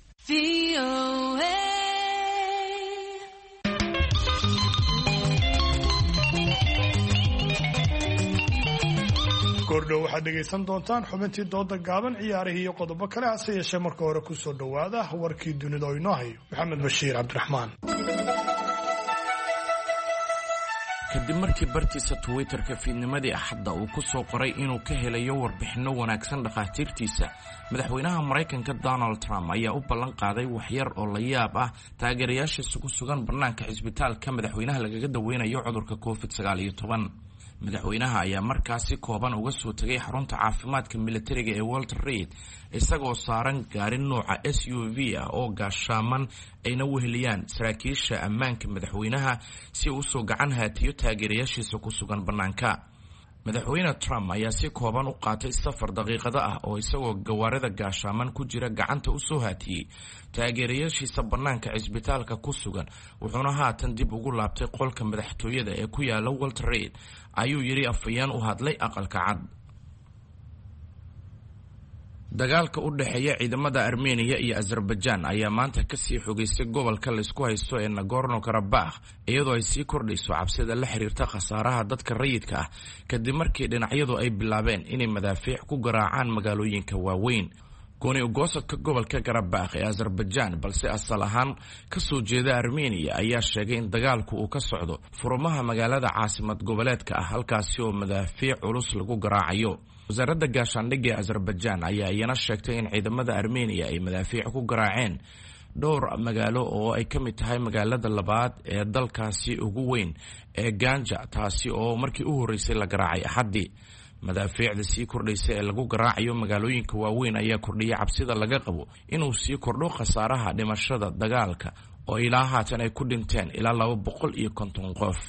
goordhow waxaad dhegaysan doontaan xubintii dooda gaaban, ciyaarihii iyo qodobo kale. hase yeeshee marka hore ku soo dhowaada warkii dunida oo inoo hayo maxamed bashiir cabdiraxmaan. kadib markii bartiisa Twitter-ka fiidnimadii Axadda uu ku soo qoray inuu ka helayo warbixino wanaagsan dhaqaatiirtiisa, madaxweynaha Mareykanka Donald Trump ayaa u ballan qaaday waxyar oo la yaab ah taageerayaashiisa ku sugan bannaanka cisbitaalka madaxweynaha lagaga daweynayo cudurka COVID-19. madaxweynaha ayaa markaasi kooban uga soo tagay xarunta caafimaadka militariga ee Walter Reed isagoo saaran gaari nooca SUV ah oo gaashaaman ayna weheliyaan saraakiisha ammaanka madaxweynaha si uu soo gacan haatiyo taageerayaashiisa ku sugan bannaanka. madaxweyne Trump ayaa si kooban u qaatay safar daqiiqado ah oo isagoo gawaarida gaashaaman ku jira gacanta u soo haatiyey taageerayaashiisa bannaanka cisbitaalka ku sugan, wuxuuna haatan dib ugu laabtay qolka madaxtooyada ee ku yaala Walter Reed, ayuu yiri afayeen u hadlay aqalka cad. dagaalka u dhexeeya ciidamada Armenia iyo Azerbaijan ayaa maanta ka sii xogeystay gobolka la isku haysto ee Nagorno-Karabakh, iyadoo ay sii kordhayso cabsida la xiriirta khasaaraha dadka rayidka ah kadib markii dhinacyadu ay bilaabeen inay madaafiic ku garaacaan magaalooyinka waaweyn. gooni ugoosadka gobolka Karabakh ee Azerbaijan balse asal ahaan ka soo jeeda Armenia ayaa sheegay in dagaalku uu ka socdo furmaha magaalada caasimad goboleedka ah, halkaasi oo madaafiic culus lagu garaacayo. wasaaradda gaashaandhigga ee Azerbaijan ayaa iyana sheegtay in ciidamada Armenia ay madaafiic ku garaaceen dhowr magaalo oo ay ka mid tahay magaalada labaad ee dalkaasi ugu weyn ee Ganja, taasi oo markii u horeysay la garaacay Axaddii. madaafiicda sii kordhaysa ee lagu garaacayo magaalooyinka waaweyn ayaa kordhiyay cabsida laga qabo inuu sii kordho khasaaraha dhimashada dagaalka oo ilaa haatan ay ku dhinteen ilaa 250 qof.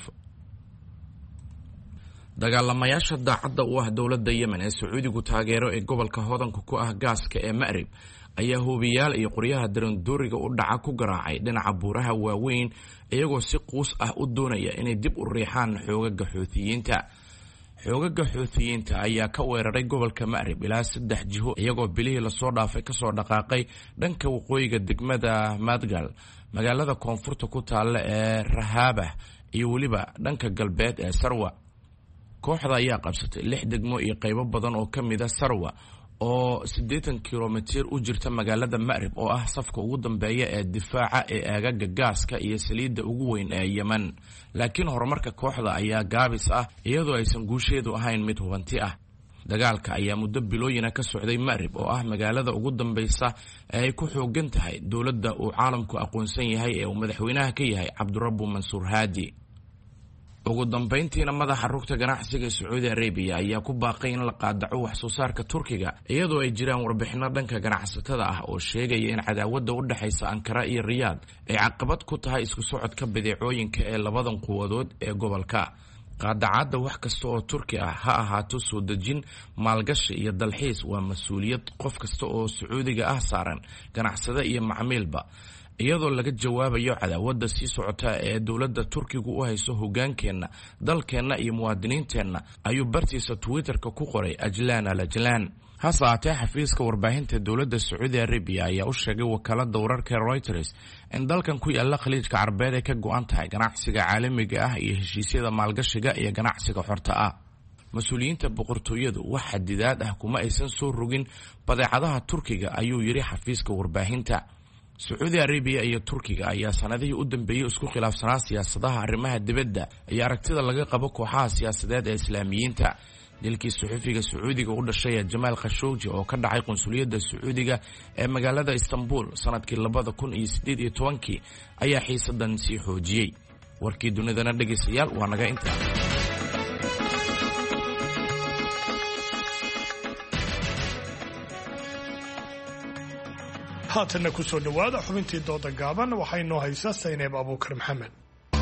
dagaalamayaasha daacadda u ah dowladda Yemen ee Sacuudigu taageero ee gobolka hodanka ku ah gaaska ee Ma'rib ayaa hubiyaal iyo qoryaha darandooriga u dhaca ku garaacay dhinaca buuraha waaweyn, iyagoo si quus ah u doonaya inay dib u riixaan xoogaga Xuuthiyiinta. xoogaga Xuuthiyiinta ayaa ka weeraray gobolka Ma'rib ilaa 3 jiho, iyagoo bilihii la soo dhaafay ka soo dhaqaaqay dhanka waqooyiga degmada Madgal, magaalada koonfurta ku taalla ee Rahabah, iyo weliba dhanka galbeed ee Sarwa. kooxda ayaa qabsatay 6 degmo iyo qaybo badan oo ka mid ah Sarwa oo 80 kilomitir u jirta magaalada Ma'rib oo ah safka ugu dambeeya ee difaaca ee aagaga gaaska iyo saliidda ugu weyn ee Yemen. laakiin horumarka kooxda ayaa gaabis ah, iyadoo aysan guusheedu ahayn mid hubanti ah. dagaalka ayaa muddo bilooyina ka socday Ma'rib oo ah magaalada ugu dambeysa ee ay ku xoogan tahay dowladda uu caalamku aqoonsan yahay ee uu madaxweynaha ka yahay Cabdirabbu Mansuur Haadi. ugu dambeyntiina madaxa rugta ganacsiga ee Sacuudi Arabia ayaa ku baaqay in la qaadaco wax soo saarka Turkiga, iyadoo ay jiraan warbixino dhanka ganacsatada ah oo sheegaya in cadaawadda u dhaxaysa Ankara iyo Riyadh ay caqabad ku tahay isku socodka badeecooyinka ee labadan quwadood ee gobolka. qaadacada wax kasta oo Turki ah, ha ahaato soo dejin, maalgashi iyo dalxiis, waa mas'uuliyad qof kasta oo Sacuudiga ah saaran, ganacsade iyo macmiilba, iyadoo laga jawaabayo cadaawadda sii socota ee dowladda Turkigu u hayso hogaankeenna, dalkeenna iyo muwaadiniinteenna, ayuu bartiisa Twitter-ka ku qoray Ajlan al-Ajlan. hase haatee xafiiska warbaahinta dowladda sacuudi arabiya ayaa u sheegay wakaalada wararka Reuters in dalkan ku yaala khaliijka carbeed ay ka go'an tahay ganacsiga caalamiga ah iyo heshiisyada maalgashiga iyo ganacsiga xorta ah. mas-uuliyiinta boqortooyadu wax xadidaad ah kuma aysan soo rogin badeecadaha Turkiga, ayuu yiri xafiiska warbaahinta. Sacuudi Arabiya iyo Turkiga ayaa sanadihii u dambeeyay isku khilaafsanaa siyaasadaha arrimaha dibadda iyo aragtida laga qabo kooxaha siyaasadeed ee Islaamiyiinta. dilkii suxufiga Sacuudiga u dhashay Jamaal Khashoggi oo ka dhacay qunsuliyadda Sacuudiga ee magaalada Istanbul sanadkii 2018 ayaa xiisadan sii xoojiyay. warkii dunidana dhageystayaal waa naga inta. haatanna ku soo dhawaada xubintii dooda gaaban waxay noo haysaa Sayneeb Abuukar Maxamed.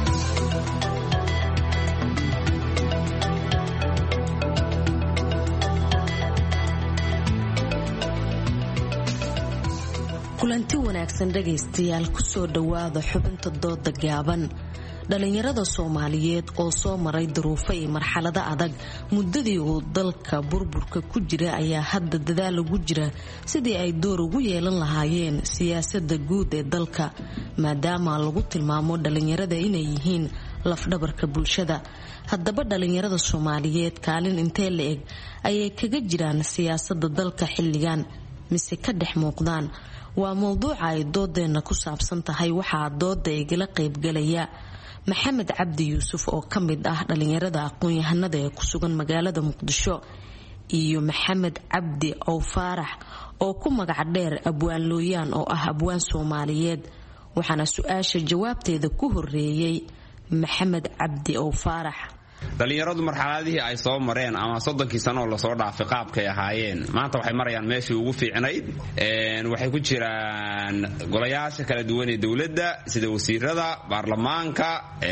kulanti wanaagsan dhagaystayaal ku soo dhawaada xubinta dooda gaaban. dhalinyarada Soomaaliyeed oo soo maray duruufo iyo marxalado adag muddadii uu dalka burburka ku jira ayaa hadda dadaal ugu jira sidii ay door ugu yeelan lahaayeen siyaasadda guud ee dalka, maadaama lagu tilmaamo dhalinyarada inay yihiin lafdhabarka bulshada. haddaba dhalinyarada Soomaaliyeed kaalin intee la eg ayay kaga jiraan siyaasadda dalka xilligan mise ka dhex muuqdaan? waa mowduuca ay doodeena ku saabsan tahay. waxaa dooda igala qaybgalaya Maxamed Cabdi Yuusuf oo ka mid ah dhalinyarada aqoon-yahanada ee ku sugan magaalada Muqdisho, iyo Maxamed Cabdi Ow Faarax oo ku magac dheer Abwaan Looyaan oo ah abwaan Soomaaliyeed. waxaana su-aasha jawaabteeda ku horeeyay Maxamed Cabdi Ow Faarax. dhalinyaradu marxaladihii ay soo mareen ama 30 sano oo la soo dhaafay qaabkay ahaayeen maanta waxay marayaan meeshii ugu fiicnayd. waxay ku jiraan golayaasha kala duwan ee dawladda sida wasiirada, baarlamaanka,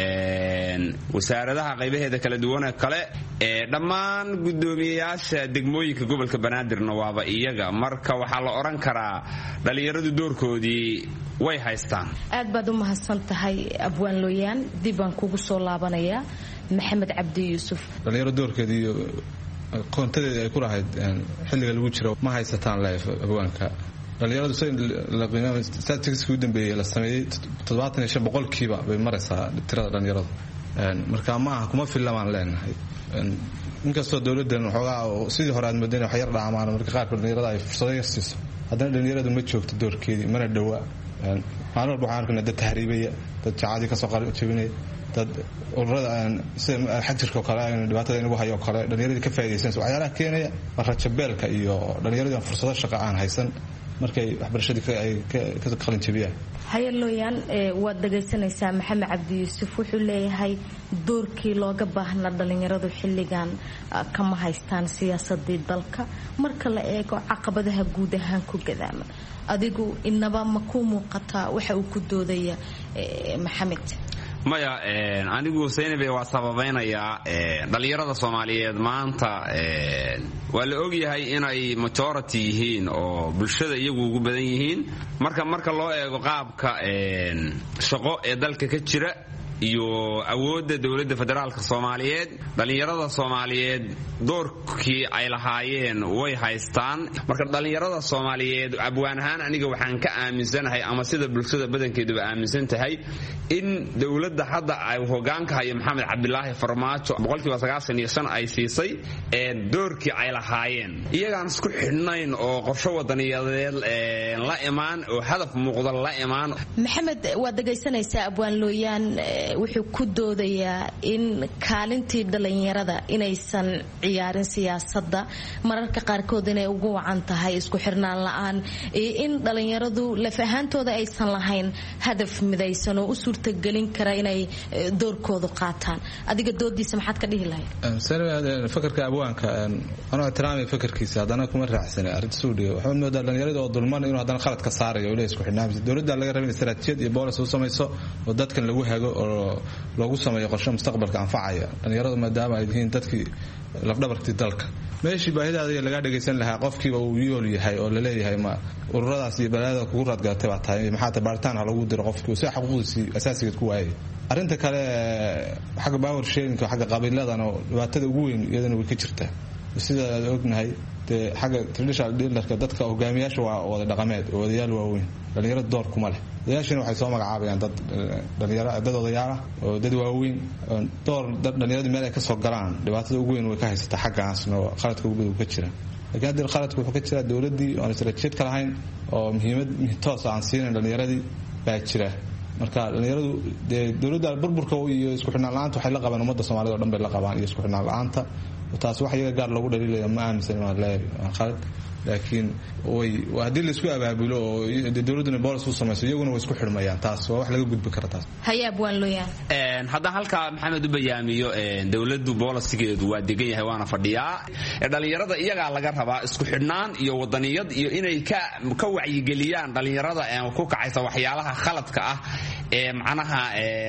wasaaradaha qaybaheeda kala duwan kale, dhammaan gudoomiyayaasha degmooyinka gobolka Banaadirna waaba iyaga. marka waxaa la oran karaa dhalinyaradu doorkoodii way haystaan. aad baad u mahadsan tahay Abwaan Looyaan. dib aan kugu soo laabanayaa Maxamed Cabdi Yuusuf. dhalinyaro doorkeedii iyo qoontadeedii ay ku lahayd xilliga lagu jiro ma haysataan leef abwaanka. dhalinyaradu statistics ugu dambeeyay la sameeyay 75% bay maraysaa tirada dhalinyaradu. marka ma aha kuma filamaan leenahay. inkastoo dawladdan waxoogaa sidii hore aad moodeen wax yar dhaamaan marka qaar dhalinyarada ay fursado yar siiso, haddana dhalinyaradu ma joogto doorkeedii, mana dhawaa. maalin walba waxaan arkaynaa dad tahriibaya, dad jacaadii kasoo jabinaya, dad ururada sida xajirka oo kale dhibaatada inagu hayo oo kale dhalinyarada ka faa'iideysanayso. waxyaalaha keenaya rajabeelka iyo dhalinyarada fursado shaqo aan haysan markay waxbarashadii ay ka qalin jabiyaan. Haye Looyaan, waad dhagaysanaysaa Maxamed Cabdi Yuusuf wuxuu leeyahay doorkii looga baahnaa dhalinyaradu xilligan kama haystaan siyaasadii dalka marka la eego caqabadaha guud ahaan ku gadaaman. adigu inaba ma ku muuqataa waxa uu ku doodaya Maxamed? maya anigu Saynabe waa sababaynayaa dhalinyarada Soomaaliyeed maanta waa la ogyahay inay majority yihiin oo bulshada iyagu ugu badan yihiin. marka loo eego qaabka shaqo ee dalka ka jira iyo awoodda dawladda federaalka Soomaaliyeed, dhalinyarada Soomaaliyeed doorkii ay lahaayeen way haystaan. marka dhalinyarada Soomaaliyeed abwaan ahaan aniga waxaan ka aaminsanahay ama sida bulshada badankeeduba aaminsan tahay in dawladda hadda ay hoggaanka hayo Maxamed Cabdilaahi Farmaajo 95% ay siisay doorkii ay lahaayeen, iyagaan isku xidhnayn oo qorshe wadaniyadeed la imaan oo hadaf muuqda la imaan. Maxamed, waad dhagaysanaysaa Abwaan Looyaan wuxuu ku doodayaa in kaalintii dhalinyarada inaysan ciyaarin siyaasadda, mararka qaarkood inay ugu wacan tahay isku xirnaan la'aan, in dhalinyaradu laf ahaantooda aysan lahayn hadaf midaysan oo u suurtagelin kara inay doorkooda qaataan. adiga doodiisa maxaad ka dhihi lahayd? fakarka abwaanka anoo ixtiraamay fakarkiisa haddana kuma raacsanay arrinta Suudiga. waxaa moodaa dhalinyarada oo dulman inuu haddana qalad ka saarayo oo isku xidhnaamay. dawladda laga rabay istaraatiijiyad iyo boolis u samayso oo dadkan lagu hago oo loogu sameeyo qorshe mustaqbalka anfacaya dhalinyaradu maadaama ay yihiin dadkii lafdhabartii dalka. meeshii baahidaada laga dhagaysan lahaa qofkiiba uu yool yahay oo la leeyahay ma ururadaas iyo balaada kugu raadgalatay baa tahay maxaa tabaaritaan lagu diro qofkii si xuquuqdiisa asaasiga ku waayay. arrinta kale xagga power sharing xagga qabiiladana dhibaatada ugu weyn iyadana way ka jirtaa. sida aad ognahay dee xagga traditional dealerka dadka hogaamiyaasha waa wada dhaqameed oo odayaal waaweyn dhalinyarada door kuma leh odayaashina waxay soo magacaabayaan dad dhalinyaro dad odayaal ah oo dad waaweyn door dhalinyarada meel ay ka soo galaan dhibaatada ugu weyn way ka haysataa xaggaasna oo qaladka ugu badan ka jira laakiin haddii qaladku wuxuu ka jiraa dowladdii oon istaraatiijiyad ka lahayn oo muhiimad toos aan siinayn dhalinyaradii baa jira marka dhalinyaradu dee dowladda burburka iyo isku xidhnaan la-aanta waxay la qabaan ummadda soomaalida o dhan bay la qabaan iyo isku xidhnaan la-aanta taas wax iyaga gaar loogu dhaliilaya ma aaminsan inaan leeyahay khalad laakiin haddii la isku abaabulo oo dowladduna boolis u samayso iyaguna way isku xidhmayaan taas waa wax laga gudbi kara taas hayaab waan looyahay haddaan halkaa maxamed u bayaamiyo dowladdu boolisigeedu waa degan yahay waana fadhiyaa dhalinyarada iyagaa laga rabaa isku xidhnaan iyo wadaniyad iyo inay ka wacyigeliyaan dhalinyarada ku kacaysa waxyaalaha khaladka ah ee macnaha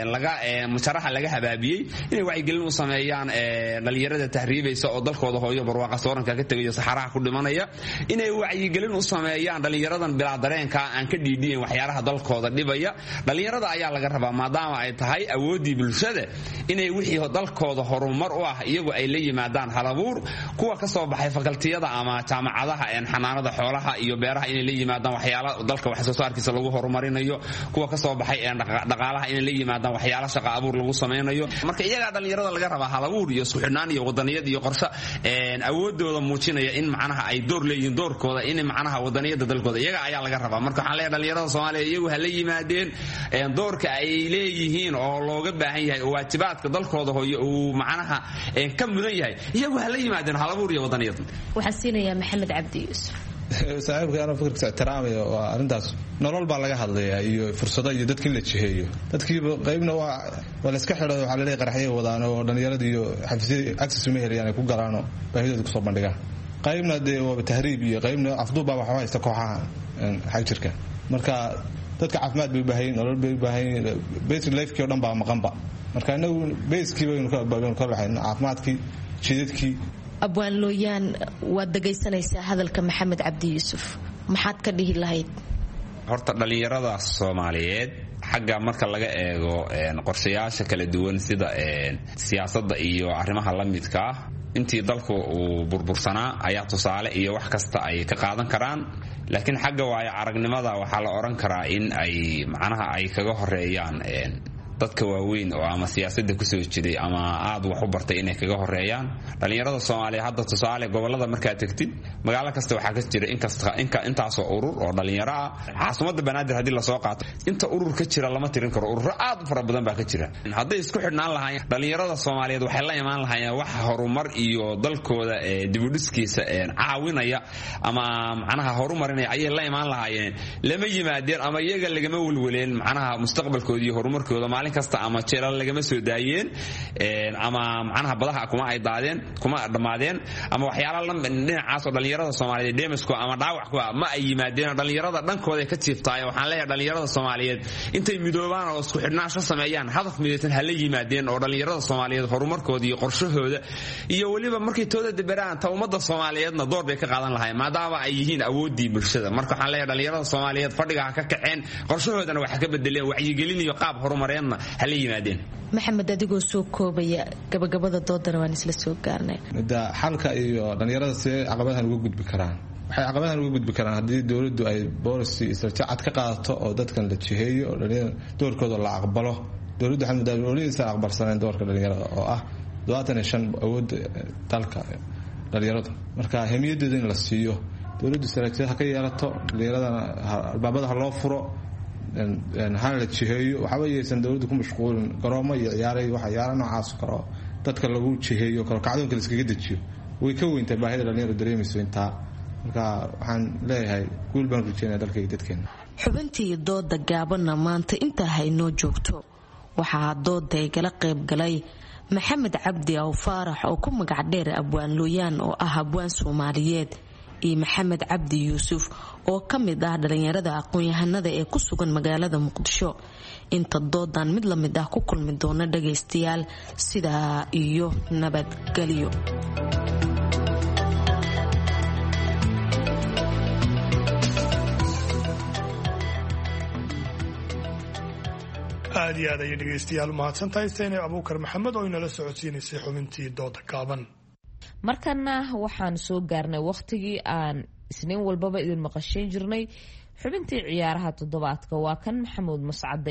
mujaraha laga habaabiyey inay wacyigelin u sameeyaan dhalinyarada tahriibaysa oo dalkooda hooyo barwaaqa sooranka ka tegayo saxaraha ku dhimanaya inay wacyigelin u sameeyaan dhalinyaradan bilaa dareenka aan ka dhiidhiyen waxyaalaha dalkooda dhibaya dhalinyarada ayaa laga rabaa maadaama ay tahay awoodii bulshada inay wixii dalkooda horumar u ah iyagu ay la yimaadaan halabuur kuwa ka soo baxay fakaltiyada ama jaamacadaha xanaanada xoolaha iyo beeraha inay la yimaadaan waxyaala dalka wax soo saarkiisa lagu horumarinayo kuwa ka soo baxay dhaqaalaha inay la yimaadaan waxyaala shaqo abuur lagu samaynayo marka iyagaa dhalinyarada laga rabaa halabuur iyo isku xidhnaan iyo wadaniyad iyo qorshe awoodooda muujinaya in macnaha ay door leeyihiin doorkooda in macnaha wadaniyada dalkooda iyaga ayaa laga rabaa marka waxaan leeyahay dhalinyarada Soomaaliya iyagu ha la yimaadeen doorka ay leeyihiin oo looga baahan yahay oo waajibaadka dalkooda hooyo uu macnaha ka mudan yahay iyagu ha la yimaadeen halabuur iyo wadaniyad waxaan siinayaa Maxamed Cabdi Yuusuf saaxiibka ana fikirka ixtiraamaya waa arintaas nolol baa laga hadlayaa iyo fursado iyo dadkii la jiheeyo dadkii qaybna waa la iska xidho waxa la leeyahay qaraxyo wadaan oo dhalinyarada iyo xafiisyada access uma helayaan ay ku galaano baahidooda ku soo bandhigaan qaybna dee waa tahriib iyo qaybna afduub baa waxa haysta kooxaha xag jirka marka dadka caafimaad bay u baahan yihiin nolol bay u baahan yihiin basic life-kii oo dhan baa maqanba marka inagu basekii baynu ka baxayn caafimaadkii jidadkii abwaan looyaan waad dhagaysanaysaa hadalka Maxamed Cabdi Yuusuf maxaad ka dhihi lahayd horta dhalinyarada Soomaaliyeed xagga marka laga eego qorshayaasha kala duwan sida siyaasadda iyo arrimaha la midka ah intii dalku uu burbursanaa ayaa tusaale iyo wax kasta ay ka qaadan karaan laakiin xagga waayo aragnimada waxaa la oran karaa in ay macnaha ay kaga horeeyaan dadka waaweyn oo ama siyaasadda ku soo jiray ama aad wax u bartay inay kaga horeeyaan dhalinyarada Soomaaliya hadda tusaale gobolada marka tagtid magaalo kasta waxa ka jira intaas oo urur oo dhalinyaro ah caasimada Banaadir hadii la soo qaato inta urur ka jira lama tirin karo urur aad u fara badan baa ka jira haday isku xidhnaan lahaayeen dhalinyarada Soomaaliyeed waxay la imaan lahaayeen wax horumar iyo dalkooda dib u dhiskiisa caawinaya ama macnaha horumarinaya ayay la imaan lahaayeen lama yimaadeen ama iyaga lagama walwaleen macnaha mustaqbalkooda iyo horumarkooda kasta ama jeelal lagama soo daayeen ama macnaha badaha kuma ay daadeen kuma dhamaadeen ama waxyaalo dhinacaas oo dhalinyarada Soomaaliyeed deemasku ama dhaawac ku ma ay yimaadeen dhalinyarada dhankooda ka jiiftaay waxaan leeyahay dhalinyarada Soomaaliyeed intay midoobaan oo isku xidhnaansho sameeyaan hadaf midaysan hal yimaadeen oo dhalinyarada Soomaaliyeed horumarkooda iyo qorshahooda iyo waliba markay tooda dabaraan ta ummadda Soomaaliyeedna door bay ka qaadan lahaayeen maadaama ay yihiin awoodii bulshada marka waxaan leeyahay dhalinyarada Soomaaliyeed fadhiga ka kaceen qorshahoodana waxa ka bedeleen wacyigelin iyo qaab horumareedna hal yimaadeen Maxamed adigoo soo koobaya gabagabada doodana waan isla soo gaarnay mudda xalka iyo dhalinyarada si caqabadahan uga gudbi karaan waxay caqabadahan uga gudbi karaan haddii dawladdu ay policy istiraatiiji ka qaadato oo dadkan la jiheeyo oo dhalinyarada doorkooda la aqbalo dawladdu waxay madaxweynaha aqbalsaneen doorka dhalinyarada oo ah 25 awood dalka dhalinyarada marka hamiyadeeda in la siiyo dawladdu istiraatiiji ka yeelato dhalinyarada albaabada loo furo hal la jiheeyo waxa weeysan dawladdu ku mashquulin garoomo iyo ciyaaray waxa ciyaaro noocaas karo dadka lagu jiheeyo kala kacdoonka la iskaga dajiyo way ka weyntaa baahida dhalinyarada dareemayso inta marka waxaan leeyahay guul baan rajeynayaa dalka iyo dadkeena xubintii dooda gaabana maanta inta haynoo joogto waxaa dooda ay kala qayb galay Maxamed Cabdi Aw Faarax oo ku magac dheer abwaan looyaan oo ah abwaan Soomaaliyeed iyo Maxamed Cabdi Yuusuf oo ka mid ah dhalinyarada aqoon-yahanada ee ku sugan magaalada Muqdisho inta doodan mid la mid ah ku kulmi doona dhageystayaal sidaa iyo nabadgelyo aad iyo aad ayay dhegaystayaal mahadsantahay Seenay Abuukar Maxamed oo inala socodsiinaysay xubintii dooda gaaban markana waxaan soo gaarnay wakhtigii aan isniin walbaba idin maqashayn jirnay xubintii ciyaaraha toddobaadka. waa kan maxamuud mascade.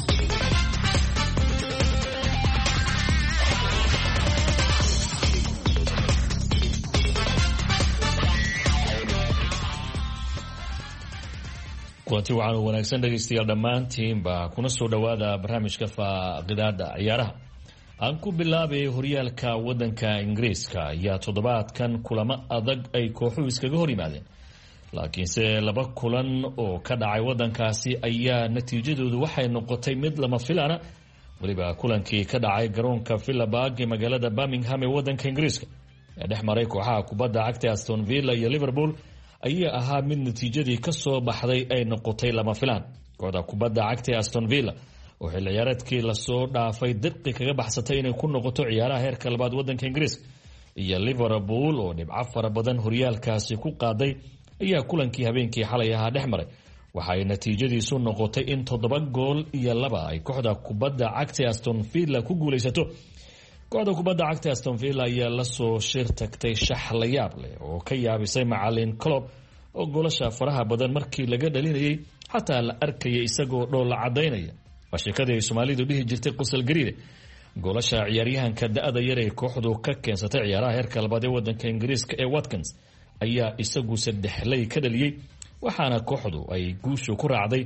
kulanti waxaan u wanaagsan dhegaystayaal dhammaantiinba kuna soo dhowaada barnaamijka faaqidaada ciyaaraha. aan ku bilaabay horyaalka wadanka ingiriiska ayaa toddobaadkan kulamo adag ay kooxuhu iskaga hor yimaadeen, laakiinse 2 kulan oo ka dhacay wadankaasi ayaa natiijadoodu waxay noqotay mid lama filaana. weliba kulankii ka dhacay garoonka Villapark ee magaalada Birmingham ee wadanka ingiriiska ee dhex maray kooxaha kubadda cagta Aston Villa iyo Liverpool ayaa ahaa mid natiijadii ka soo baxday ay noqotay lama filaan. kooxda kubadda cagta Aston Villa oo xilli ciyaareedkii lasoo dhaafay dirqi kaga baxsatay inay ku noqoto ciyaaraha heerka labaad wadanka ingiriiska, iyo Liverpool oo dhibco fara badan horyaalkaasi ku qaaday ayaa kulankii habeenkii xalay ahaa dhex maray. waxa ay natiijadiisu noqotay in 7-2 ay kooxda kubadda cagta Aston Villa ku guulaysato. kooxda kubadda cagta Aston Villa ayaa la soo shir tagtay shax la yaab leh oo ka yaabisay macallin Klopp oo goolasha faraha badan markii laga dhalinayay xataa la arkayay isagoo dhoola cadaynaya. waa sheekadii ay Soomaalidu dhihi jirtay qosol gariire. goolasha ciyaaryahanka da'da yar ee kooxdu ka keensatay ciyaaraha heerka labaad ee wadanka ingiriiska ee Watkins ayaa isagu 3 ka dhaliyay, waxaana kooxdu ay guushu ku raacday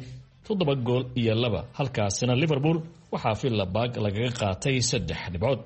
7-2. halkaasina Liverpool waxaa Villapark lagaga qaatay 3 dhibcood.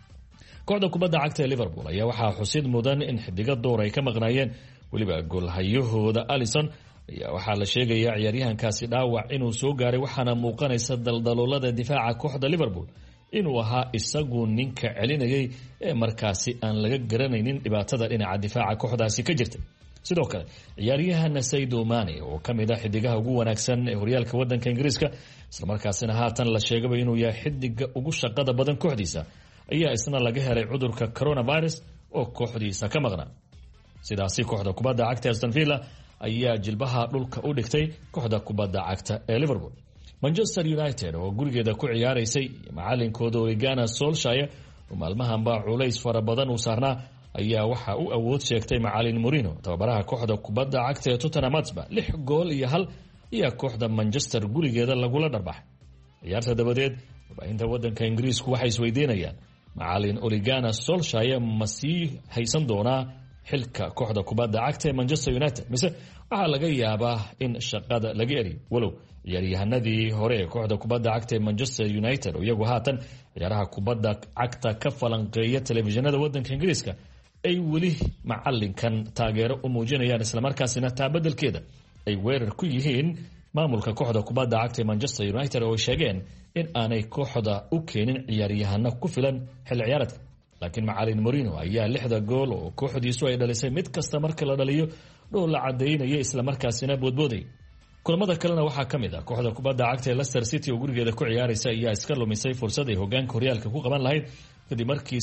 kooxda kubadda cagta ee Liverpool ayaa waxaa xusid mudan in xidiga door ay ka maqnaayeen, weliba goolhayahooda Alisson ayaa waxaa la sheegayaa ciyaaryahankaasi dhaawac inuu soo gaaray, waxaana muuqanaysa daldaloolada difaaca kooxda Liverpool inuu ahaa isagu ninka celinayay ee markaasi aan laga garanaynin dhibaatada dhinaca difaaca kooxdaasi ka jirta. sidoo kale ciyaaryahan Sadio Mane oo ka mid ah xidigaha ugu wanaagsan ee horyaalka wadanka ingiriiska, isla markaasina haatan la sheegay inuu yahay xidiga ugu shaqada badan kooxdiisa, ayaa isna laga helay cudurka coronavirus oo kooxdiisa ka maqnaa. sidaasi kooxda kubadda cagta Aston Villa ayaa jilbaha dhulka u dhigtay kooxda kubadda cagta ee Liverpool. Manchester United oo gurigeeda ku ciyaaraysay macallinkooda Ole Gunnar Solskjaer oo maalmahanba culays fara badan u saarnaa ayaa waxa uu awood sheegtay macallin Mourinho, tababaraha kooxda kubadda cagta ee Tottenham Hotspur. 6-1 ayaa kooxda Manchester gurigeeda lagula dharbaxay. ciyaarta dabadeed warbaahinta wadanka ingiriisku waxay isweydiinayaan macallin Ole Gunnar Solskjaer ma sii haysan doonaa xilka kooxda kubadda cagta ee Manchester United, mise waxaa laga yaabaa in shaqada laga eriyo. walow ciyaaryahanadii hore ee kooxda kubadda cagta ee Manchester United oo iyagu haatan ciyaaraha kubadda cagta ka falanqeeya telefishinada wadanka ingiriiska ay weli macallinkan taageero u muujinayaan, islamarkaasina taabadelkeeda ay weerar ku yihiin maamulka kooxda kubadda cagta ee Manchester United oo ay sheegeen in aanay kooxda u keenin ciyaaryahano ku filan xilli ciyaareedka. laakiin macallin Mourinho ayaa 6 gool oo kooxdiisu ay dhalisay mid kasta marka la dhaliyo dhoo la cadeynaya, islamarkaasina boodbooday. kulamada kalena waxaa ka mid ah kooxda kubadda cagta ee Leicester City oo gurigeeda ku ciyaaraysa ayaa iska lumisay fursad ay hogaanka horyaalka ku qaban lahayd kadib markii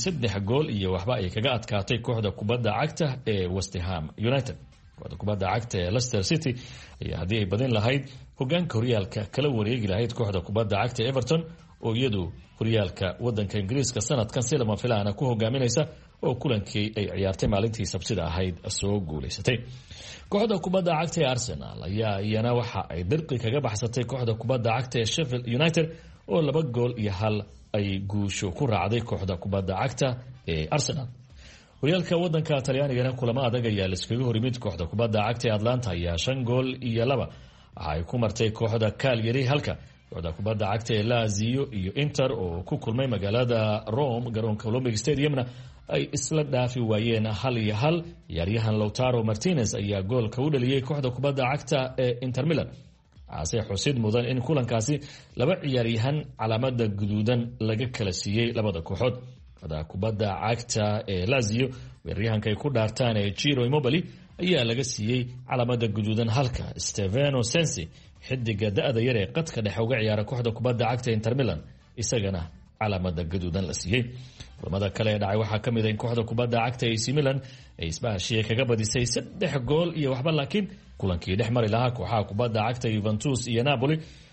3-1 ay kaga adkaatay kooxda kubadda cagta ee West Ham United. kooxda kubadda cagta ee Leicester City ayaa haddii ay badin lahayd hogaanka horyaalka kala wareegi lahayd kooxda kubadda cagta Everton oo iyadu horyaalka wadanka ingiriiska sanadkan si lama filaana ku hogaaminaysa oo kulankii ay ciyaartay maalintii Sabtida ahayd soo guuleysatay. kooxda kubadda cagta ee Arsenal ayaa iyana waxa ay dirqi kaga baxsatay kooxda kubadda cagta ee Sheffield United oo 2-1 ay guusho ku raacday kooxda kubadda cagta ee Arsenal. horyaalka wadanka Talyaanigana kulamo adag ayaa la iskaga horimid. kooxda kubadda cagta ee Atlanta ayaa 5-2 waxa ay ku martay kooxda Cagliari, halka kooxda kubadda cagta ee Lazio iyo Inter oo ku kulmay magaalada Rome garoonka Olympic Stadiumna ay isla dhaafi waayeen 1-1. ciyaaryahan Lautaro Martinez ayaa goolka u dhaliyay kooxda kubadda cagta ee Inter Milan. waxaase xusid mudan in kulankaasi 2 ciyaaryahan calaamada guduudan laga kala siiyey labada kooxood. kooxda kubadda cagta ee Lazio weeraryahanka ay ku dhaartaan ee Ciro Immobile ayaa laga siiyey calaamada guduudan, halka Stefano Sensi xidiga da'da yar ee qadka dhexe uga ciyaara kooxda kubadda cagta Inter Milan isagana calaamada gaduudan la siiyey. kulamada kale ee dhacay waxaa ka mid ah in kooxda kubadda cagta AC Milan ay isbaahashiye kaga badisay 3-1, laakiin kulankii dhex mari lahaa kooxaha kubadda cagta Juventus iyo Napoli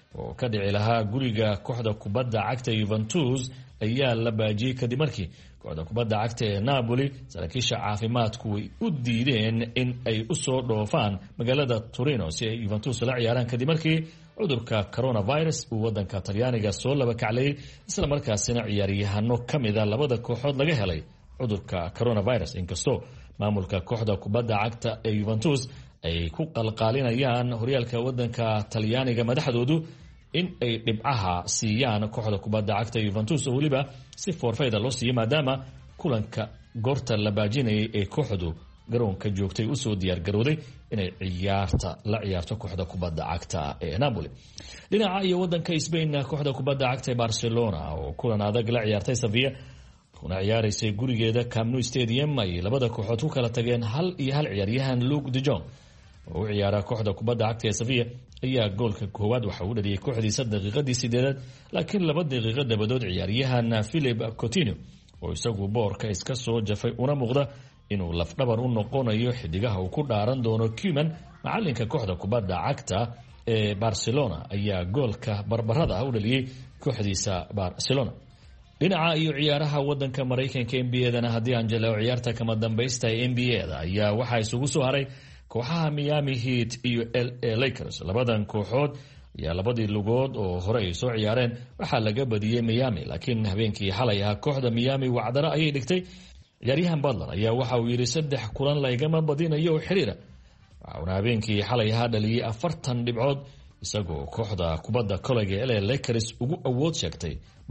oo ka dhici lahaa guriga kooxda kubadda cagta Juventus ayaa la baajiyay kadib markii kooxda kubadda cagta ee Napoli saraakiisha caafimaadku way u diideen in ay u soo dhoofaan magaalada Torino si ay Juventus la ciyaaraan kadib markii cudurka coronavirus uu wadanka Talyaaniga soo laba kaclay isla markaasina ciyaaryahanno kamid ah labada kooxood laga helay cudurka coronavirus inkastoo maamulka kooxda kubadda cagta ee Juventus ay ku qalqaalinayaan horyaalka wadanka Talyaaniga madaxdoodu in ay dhibcaha siiyaan kooxda kubadda cagta Juventus oo waliba si forfayda loo siiyay maadaama kulanka goorta la baajinayay ee kooxdu garoonka joogtay u soo diyaar garowday inay la ciyaarto kooxda kubadda cagta ee Napoli. dhinaca iyo wadanka Spain kooxda kubadda cagta ee Barcelona oo kulan adag la ciyaartay Sevilla kuna ciyaaraysay gurigeeda Camp Nou Stadium ay labada kooxood ku kala tageen 1-1 ciyaaryahan Luke de Jong oo u ciyaara kooxda kubadda cagta ee Sevilla ayaa goolka koowaad waxa uu dhaliyay kooxdiisa daqiiqadii 8 laakiin 2 daqiiqo dabadood ciyaaryahan Philippe Coutinho oo isagu boorka iska soo jafay una muuqda inuu lafdhabar u noqonayo xidigaha uu ku dhaaran doono Koeman macalinka kooxda kubadda cagta ee Barcelona ayaa goolka barbarada u dhaliyay kooxdiisa Barcelona. dhinaca iyo ciyaaraha wadanka Mareykanka NBA-dana haddii aan jaleeco ciyaarta kama dambaysta ee NBA-da ayaa waxaa isugu soo haray kooxaha Miami Heat iyo LA Lakers. labadan kooxood ayaa labadii lugood oo hore ay soo ciyaareen waxaa laga badiyay Miami laakiin habeenkii xalay ah kooxda Miami wacdara ayay dhigtay. ciyaaryahan Butler ayaa waxa uu yiri 3 kulan la igama badinayo oo xiriira waxa uu habeenkii xalay ah dhaliyay 40 dhibcood isagoo kooxda kubadda koleyga LA Lakers ugu awood sheegtay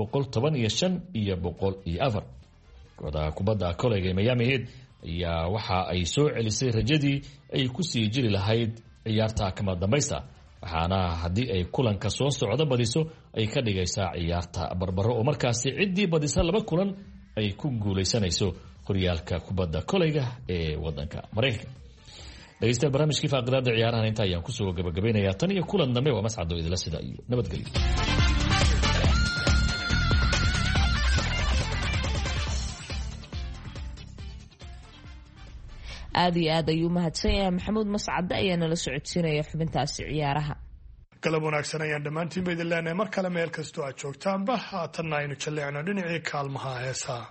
115 iyo 104. kooxda kubadda koleyga Miami Heat ayaa waxa ay soo celisay rajadii ay ku sii jiri lahayd ciyaarta kama dambaysta waxaana haddii ay kulanka soo socdo badiso ay ka dhigaysaa ciyaarta barbaro oo markaasi ciddii badisa 2 kulan ay ku guuleysanayso horyaalka kubadda koleyga ee wadanka Mareykanka. dhegeystayaal barnaamijkii faaqidaada ciyaarahan inta ayaan kusoo gabagabeynayaa tan iyo kulan dambe waa mascado idila sida iyo nabadgelyo. aad iyo aad ayuu mahadsan yahay maxamuud mascade ayaa nala socodsiinaya xubintaasi ciyaaraha. galab wanaagsan ayaan dhammaantiin ba idin leenahay mar kale meel kastoo aad joogtaanba haatanna aynu jalleecno dhinacii kaalmaha heesaha.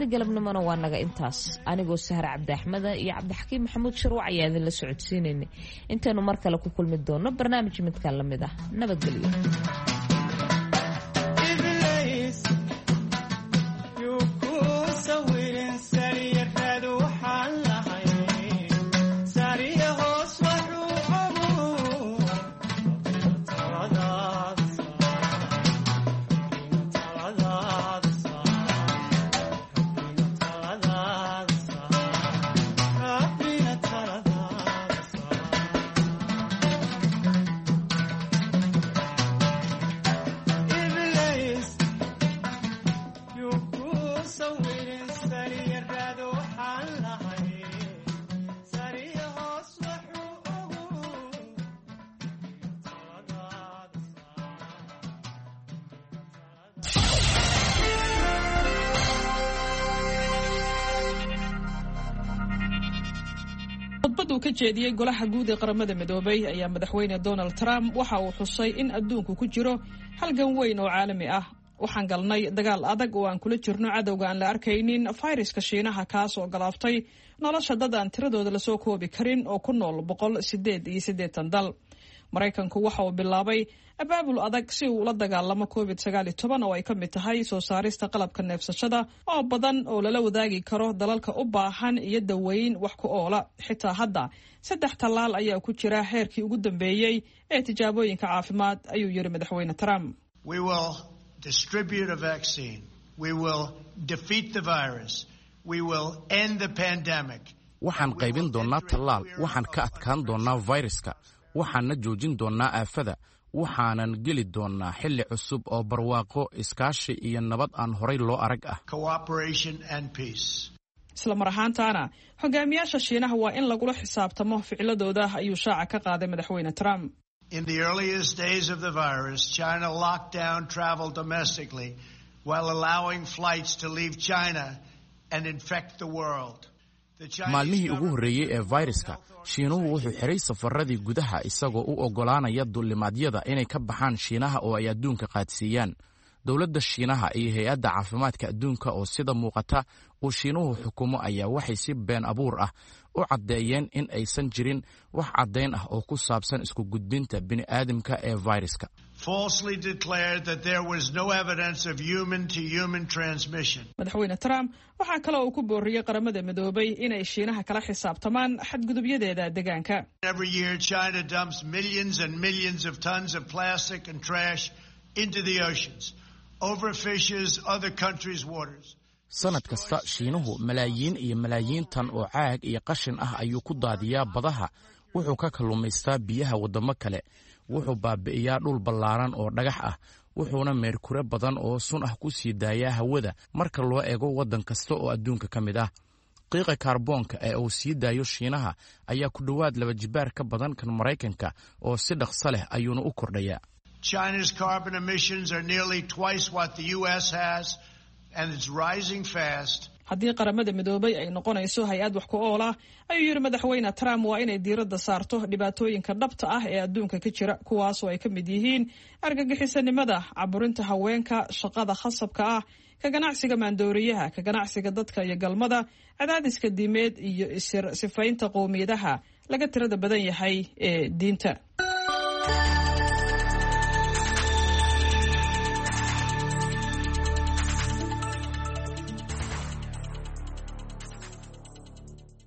idaacaddeenna galabnimona waa naga intaas anigoo sahar cabdi axmeda iyo cabdixakiim maxamuud sharwac ayaa idinla socodsiinaynay intaynu mar kale ku kulmi doono barnaamij midkan la mid ah nabadgelyo. khudbaduu ka jeediyey golaha guud ee qaramada midoobay ayaa madaxweyne Donald Trump waxa uu xusay in adduunku ku jiro halgan weyn oo caalami ah. waxaan galnay dagaal adag oo aan kula jirno cadowga aan la arkaynin fayraska Shiinaha kaas oo galaaftay nolosha dad aan tiradooda la soo koobi karin oo ku nool 188 dal. Maraykanku waxa uu bilaabay abaabul adag si uu la dagaalamo COVID-19 oo ay ka mid tahay soo saarista qalabka neefsashada oo badan oo lala wadaagi karo dalalka u baahan iyo daweyn wax ku oola. xitaa hadda 3 talaal ayaa ku jira heerkii ugu dambeeyay ee tijaabooyinka caafimaad ayuu yiri madaxweyne Trump. We will distribute a vaccine. We will defeat the virus. We will end the pandemic. waxaan qaybin doonaa talaal, waxaan ka adkaan doonaa viruska, waxaana joojin doonaa aafada, waxaanan geli doonaa xilli cusub oo barwaaqo, iskaashi iyo nabad aan horay loo arag ah. Cooperation and peace. isla mar ahaantaana hogaamiyaasha Shiinaha waa in lagula xisaabtamo ficiladooda ayuu shaaca ka qaaday madaxweyne Trump. In the earliest days of the virus, China locked down travel domestically while allowing flights to leave China and infect the world. maalmihii ugu horreeyey ee fayraska Shiinuhu wuxuu xiray safaradii gudaha isagoo u oggolaanaya duulimaadyada inay ka baxaan Shiinaha oo ay adduunka qaadsiiyaan. dowladda Shiinaha iyo hay'adda caafimaadka adduunka oo sida muuqata uu Shiinuhu xukumo ayaa waxay si been abuur ah u caddeeyeen in aysan jirin wax caddayn ah oo ku saabsan isku gudbinta bini'aadamka ee fayraska. Falsely declared that there was no evidence of human-to-human transmission. madaxweyne Trump waxa kale oo ku booriyay qaramada midoobay inay Shiinaha kala xisaabtamaan xadgudubyadeeda deegaanka. Every year China dumps millions and millions of tons of plastic and trash into the oceans, overfishes other countries' waters. sanad kasta Shiinuhu malaayiin iyo malaayiin tan oo caag iyo qashin ah ayuu ku daadiyaa badaha, wuxuu ka kalluumaystaa biyaha wadamo kale, wuxuu baabi'iyaa dhul ballaaran oo dhagax ah, wuxuuna meerkure badan oo sun ah ku sii daayaa hawada marka loo eego waddan kasta oo adduunka ka mid ah. qiiqa kaarboonka ee uu sii daayo Shiinaha ayaa ku dhowaad 2 jibaar ka badan kan Maraykanka oo si dhaqso leh ayuuna u kordhayaa. China's carbon emissions are nearly twice what the US has, and it's rising fast. haddii qaramada midoobay ay noqonayso hay'ad wax ku ool ah ayuu yiri madaxweyne Trump waa inay diiradda saarto dhibaatooyinka dhabta ah ee adduunka ka jira, kuwaas oo ay ka mid yihiin argagixisanimada, caburinta haweenka, shaqada khasabka ah, ka ganacsiga maandooriyaha, ka ganacsiga dadka iyo galmada, cadaadiska diimeed iyo sifaynta qowmiyadaha laga tirada badan yahay ee diinta.